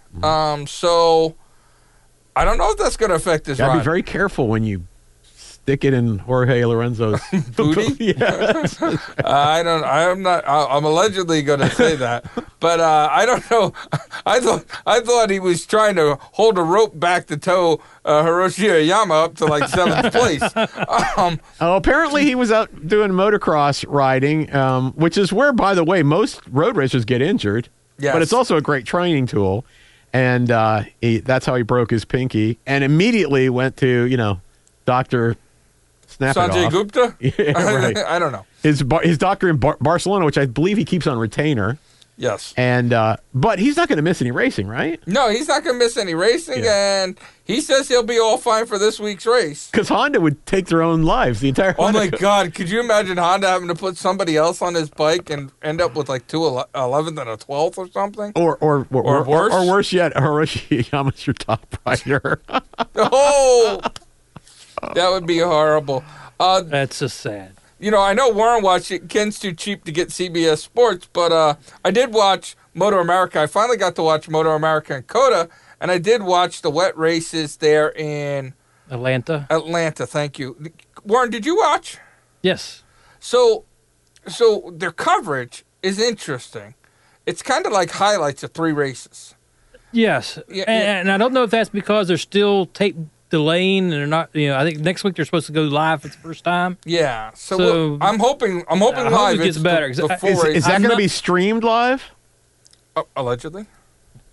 So I don't know if that's going to affect his Gotta ride. be very careful when you stick it in Jorge Lorenzo's Booty? Yeah. I'm allegedly going to say that, but I don't know. I thought he was trying to hold a rope back to tow Hiroshi Oyama up to like 7th place. Apparently he was out doing motocross riding, which is where, by the way, most road racers get injured. Yes. But it's also a great training tool. And that's how he broke his pinky. And immediately went to, Dr. Snap It Sanjay Off. Gupta? Yeah, right. I don't know. His doctor in Barcelona, which I believe he keeps on retainer. Yes. And but he's not going to miss any racing, right? No, he's not going to miss any racing, and he says he'll be all fine for this week's race. Because Honda would take their own lives. The entire Oh Honda my God! Could you imagine Honda having to put somebody else on his bike and end up with like 11th and a 12th or something? Or worse? Or worse yet, Hiroshi Oyama's your top rider. Oh, that would be horrible. That's just sad. I know Warren watched it. Ken's too cheap to get CBS Sports, but I did watch Moto America. I finally got to watch Moto America in COTA, and I did watch the wet races there in Atlanta. Thank you. Warren, did you watch? Yes. So their coverage is interesting. It's kind of like highlights of 3 races. Yes. Yeah, and I don't know if that's because they're still tape delaying and they're not. I think next week they're supposed to go live for the first time. Yeah. So, So, I'm hoping I hope live it gets it's better, The 'cause full Is race. that I'm going to not- be streamed live? Allegedly.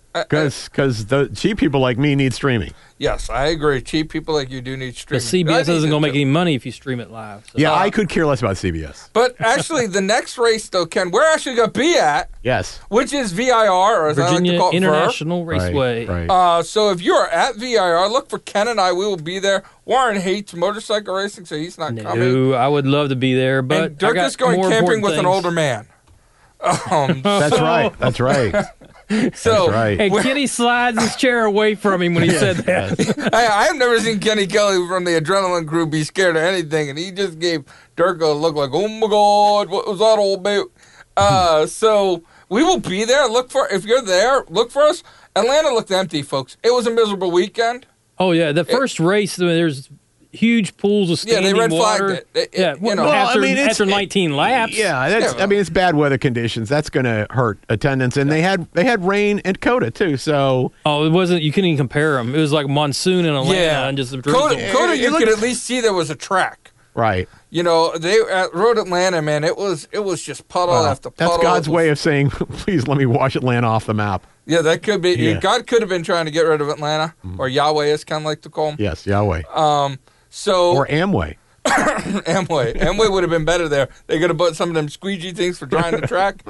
Because the cheap people like me need streaming. Yes, I agree. Cheap people like you do need But streaming. CBS isn't going to make any money if you stream it live. So. Yeah, I could care less about CBS. But actually, the next race, though, Ken, we're actually going to be at, Yes. which is VIR, or as I like to Virginia call it, International Raceway. Right. So if you're at VIR, look for Ken and I. We will be there. Warren hates motorcycle racing, so he's not coming. No, I would love to be there, but And Dirk I got is going more camping important with an things. older man. That's right. That's right. So That's right. Hey, Kenny slides his chair away from him when he said that. I've never seen Kenny Kelly from the Adrenaline Crew be scared of anything, and he just gave Dirk a look like, oh my God, what was that all about? So we will be there. If you're there, look for us. Atlanta looked empty, folks. It was a miserable weekend. Oh, yeah. The first race, there's huge pools of standing they red water. flagged it. Well, Well, after, I mean, after 19 laps. Yeah, it's bad weather conditions. That's going to hurt attendance, and they had rain at Coda too. So Oh, it wasn't. You couldn't even compare them. It was like monsoon in Atlanta and just a drizzle. Coda, you could at least see there was a track. right. You know, they at Road Atlanta, man. It was just puddle after puddle. That's God's way of saying, please let me wash Atlanta off the map. Yeah, that could be. Yeah. God could have been trying to get rid of Atlanta, or Yahweh, as Ken like to call him. Yes, Yahweh. So Or Amway. Amway would have been better there. They could have put some of them squeegee things for drying the track.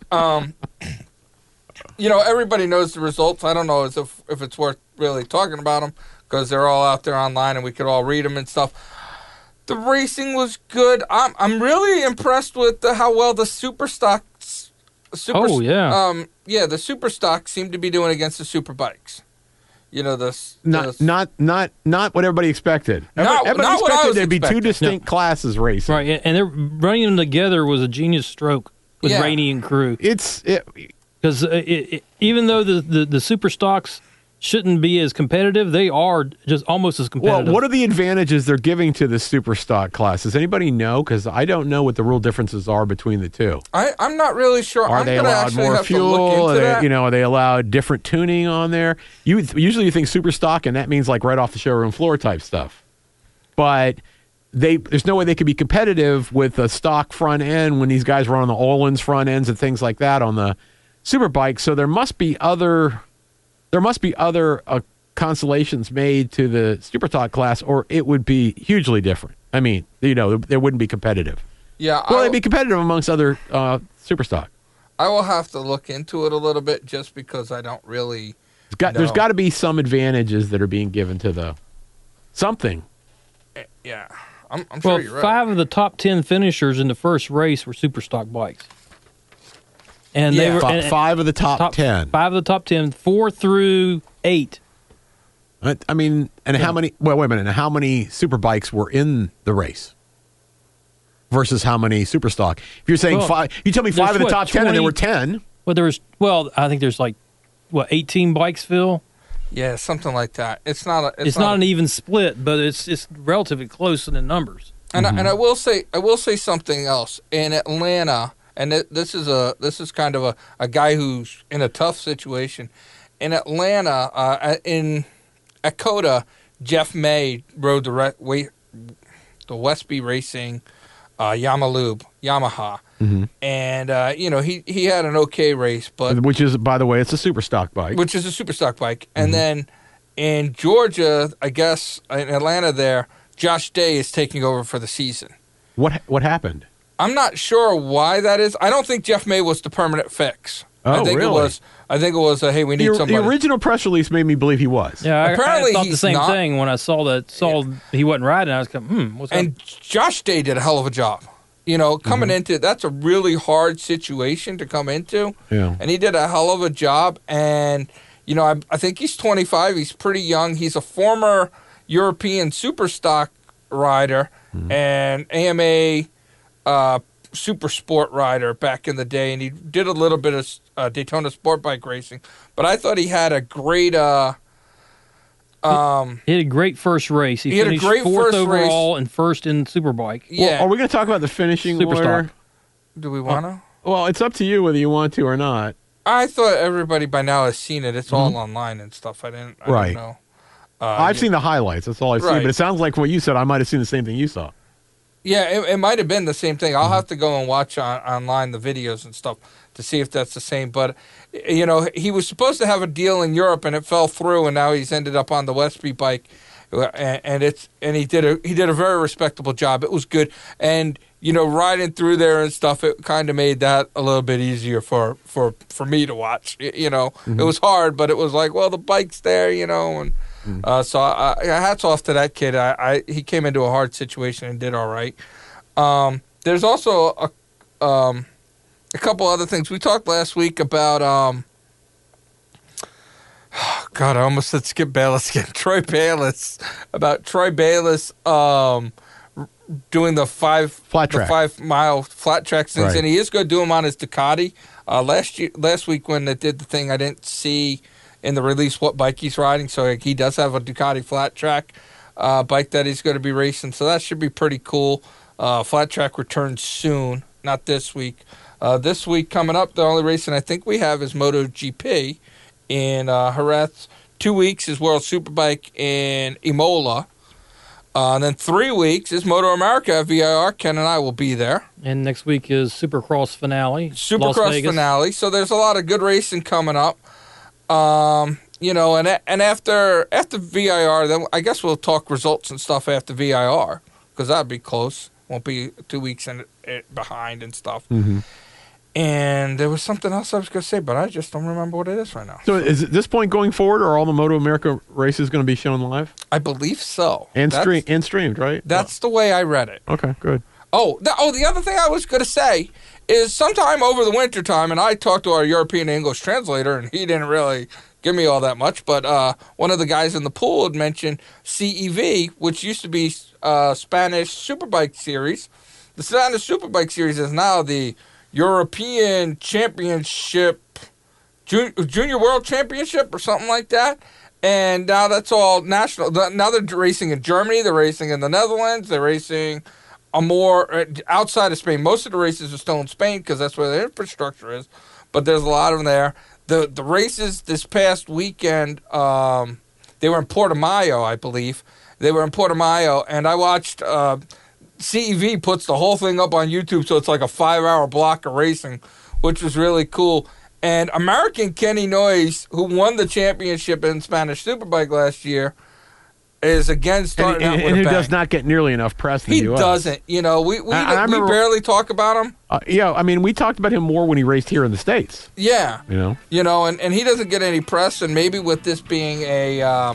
Everybody knows the results. I don't know if it's worth really talking about them because they're all out there online and we could all read them and stuff. The racing was good. I'm really impressed with how well the super stocks. The super stocks seem to be doing against the super bikes. You know, Not what everybody expected. Not Everybody what I expected was there'd be two expecting. distinct classes racing. Right, and they're running them together was a genius stroke with Yeah. Rainey and crew. Because Because even though the super stocks shouldn't be as competitive, they are just almost as competitive. Well, what are the advantages they're giving to the super stock class? Does anybody know? Because I don't know what the real differences are between the two. I'm not really sure. Are I'm they gonna allowed actually more have fuel? To look into Are they, that. are they allowed different tuning on there? Usually you think super stock, and that means like right off the showroom floor type stuff. But there's no way they could be competitive with a stock front end when these guys run on the Öhlins front ends and things like that on the super bike. So there must be other consolations made to the super stock class, or it would be hugely different. I mean, they wouldn't be competitive. Yeah, Well, they'd be competitive amongst other super stock. I will have to look into it a little bit just because I don't really. There's got to be some advantages that are being given to something. Yeah, I'm sure Well, you're right. 5 of the top 10 finishers in the first race were super stock bikes. And they were Five of the top 10. 5 of the top 10, 4 through 8. I mean, and how many? Well, wait a minute. And how many super bikes were in the race versus how many super stock? If you're saying 5, you tell me 5 of the top 10, and there were 10. Well, I think there's 18 bikes, Phil. Yeah, something like that. It's not an even split, but it's relatively close in the numbers. And I will say something else in Atlanta, and this is kind of a guy who's in a tough situation. In Atlanta, at Coda, Jeff May rode the Westby Racing Yamaha, and he had an okay race, but Which is, by the way, it's a super stock bike. which is a super stock bike. And then in Georgia, I guess in Atlanta, there Josh Day is taking over for the season. What happened? I'm not sure why that is. I don't think Jeff May was the permanent fix. Oh, I think really? I think it was hey, we need somebody. The original press release made me believe he was. Yeah, Apparently I thought the he's same not. thing when I saw he wasn't riding. I was going, what's And Josh Day did a hell of a job. Coming into that's a really hard situation to come into. Yeah. And he did a hell of a job. And I think he's 25. He's pretty young. He's a former European super stock rider and AMA super sport rider back in the day, and he did a little bit of Daytona sport bike racing. But I thought he had a great. he had a great first race. He had a finished great 4th first overall and first in Superbike. Yeah. Well, are we going to talk about the finishing Super order? stock. Do we want to? Well, it's up to you whether you want to or not. I thought everybody by now has seen it. It's all online and stuff. I didn't Right. know. I've seen the highlights. That's all I've seen. Right. But it sounds like what you said. I might have seen the same thing you saw. Yeah, it might have been the same thing. I'll have to go and watch online the videos and stuff to see if that's the same. But, you know, he was supposed to have a deal in Europe and it fell through, and now he's ended up on the Westby bike, and he did a very respectable job. It was good, and you know, riding through there and stuff, it kind of made that a little bit easier for me to watch. You know, It was hard, but it was like, well, the bike's there, you know, and. So hats off to that kid. He came into a hard situation and did all right. There's also a couple other things. We talked last week about God, I almost said Skip Bayless again. Troy Bayless, about Troy Bayless doing the 5 mile flat track things, and he is going to do them on his Ducati. Last week when they did the thing, I didn't see in the release what bike he's riding, so he does have a Ducati flat track bike that he's going to be racing, so that should be pretty cool. Flat track returns soon, not this week. This week coming up, the only racing I think we have is MotoGP in Jerez. 2 weeks is World Superbike in Imola. And then 3 weeks is Moto America at VIR. Ken and I will be there. And next week is Supercross finale. Supercross finale. So there's a lot of good racing coming up. You know, and after VIR, then I guess we'll talk results and stuff after VIR, because that'd be close. Won't be 2 weeks behind and stuff. Mm-hmm. And there was something else I was going to say, but I just don't remember what it is right now. So is at this point going forward, are all the Moto America races going to be shown live? I believe so. And streamed, right? That's the way I read it. Okay, good. The other thing I was going to say is sometime over the winter time, and I talked to our European English translator, and he didn't really give me all that much, but one of the guys in the pool had mentioned CEV, which used to be Spanish Superbike Series. The Spanish Superbike Series is now the European Championship, Junior World Championship or something like that. And now that's all national. Now they're racing in Germany, they're racing in the Netherlands, they're racing more outside of Spain. Most of the races are still in Spain because that's where the infrastructure is, but there's a lot of them there. The races this past weekend, they were in Portimao, I believe. They were in Portimao, and I watched CEV puts the whole thing up on YouTube, so it's like a 5-hour block of racing, which was really cool. And American Kenny Noyes, who won the championship in Spanish Superbike last year, is again starting out with a bang. And who does not get nearly enough press in the U.S. He doesn't. You know, we barely talk about him. Yeah, I mean, we talked about him more when he raced here in the States. Yeah. You know, and he doesn't get any press, and maybe with this being a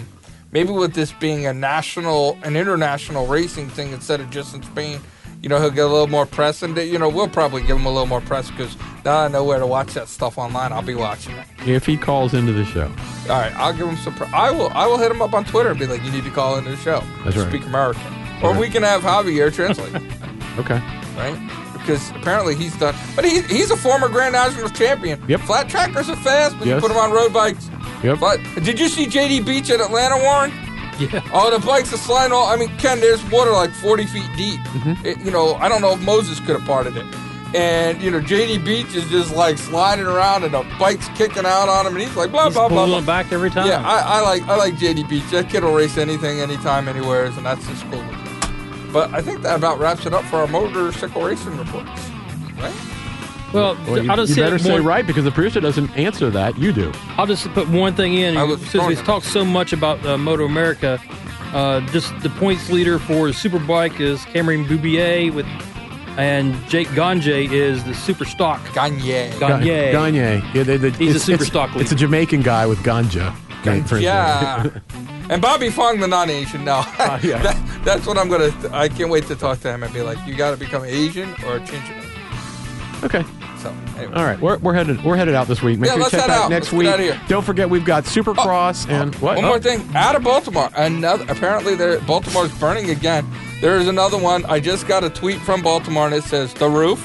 an international racing thing instead of just in Spain, you know, he'll get a little more press, and you know, we'll probably give him a little more press because now I know where to watch that stuff online. I'll be watching it if he calls into the show. All right, I'll give him some. I will hit him up on Twitter and be like, "You need to call into the show. That's right. Speak American, or we can have Javier translate." Okay. Right. Because apparently he's done, but he's a former Grand Nationals champion. Yep. Flat trackers are fast, but you put them on road bikes. Yep. But did you see JD Beach at Atlanta, Warren? Yeah. Oh, the bikes are sliding all. I mean, Ken, there's water like 40 feet deep. Mm-hmm. You know, I don't know if Moses could have parted it. And, you know, JD Beach is just like sliding around and the bike's kicking out on him. And he's like, blah, blah, blah, blah. Back every time. Yeah, I like JD Beach. That kid will race anything, anytime, anywhere. And that's just cool. But I think that about wraps it up for our motorcycle racing reports. Right? Well, I'll just you better say right, because the producer doesn't answer that. You do. I'll just put one thing in. Since we talked so much about Moto America, just the points leader for Superbike is Cameron Boubier and Jake Gagne is the super stock. Gagne. Yeah, he's a super stock leader. It's a Jamaican guy with ganja. Yeah. And Bobby Fong, the non-Asian, no. Yeah. That's what I'm going to... I can't wait to talk to him and be like, you got to become Asian or change your name. Okay. So, anyway. All right, we're headed out this week. Make sure you check out next week. Don't forget we've got Supercross and what? One more thing. Out of Baltimore, apparently Baltimore's burning again. There is another one. I just got a tweet from Baltimore and it says the roof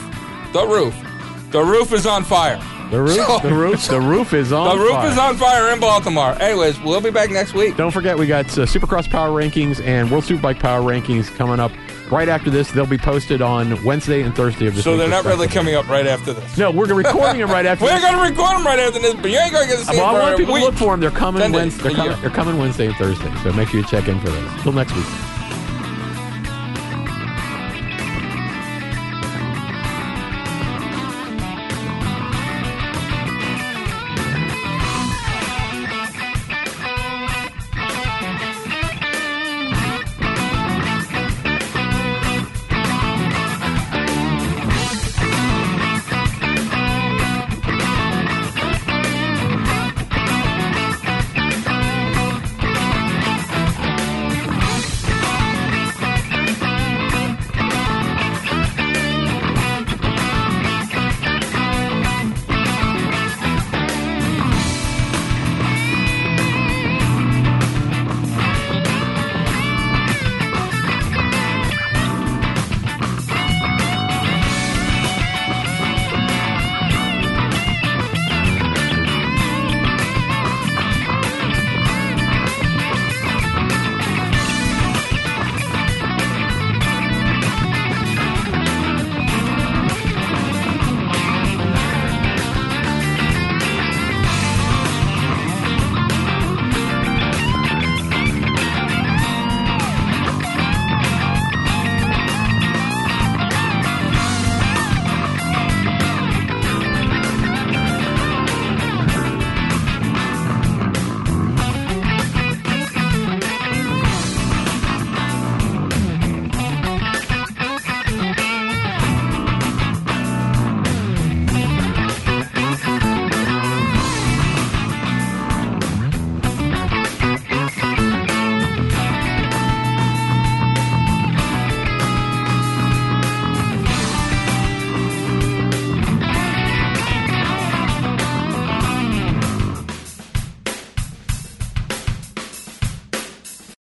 is on fire. The roof is on fire. The roof is on fire in Baltimore. Anyways, we'll be back next week. Don't forget we got Supercross Power Rankings and World Superbike Power Rankings coming up. Right after this, they'll be posted on Wednesday and Thursday of this week. So they're not really coming up right after this? No, we're recording them right after this. We're going to record them right after this, but you ain't going to get to see them I want for people a week. to look for them. They're coming Wednesday and Thursday, so make sure you check in for those. Until next week.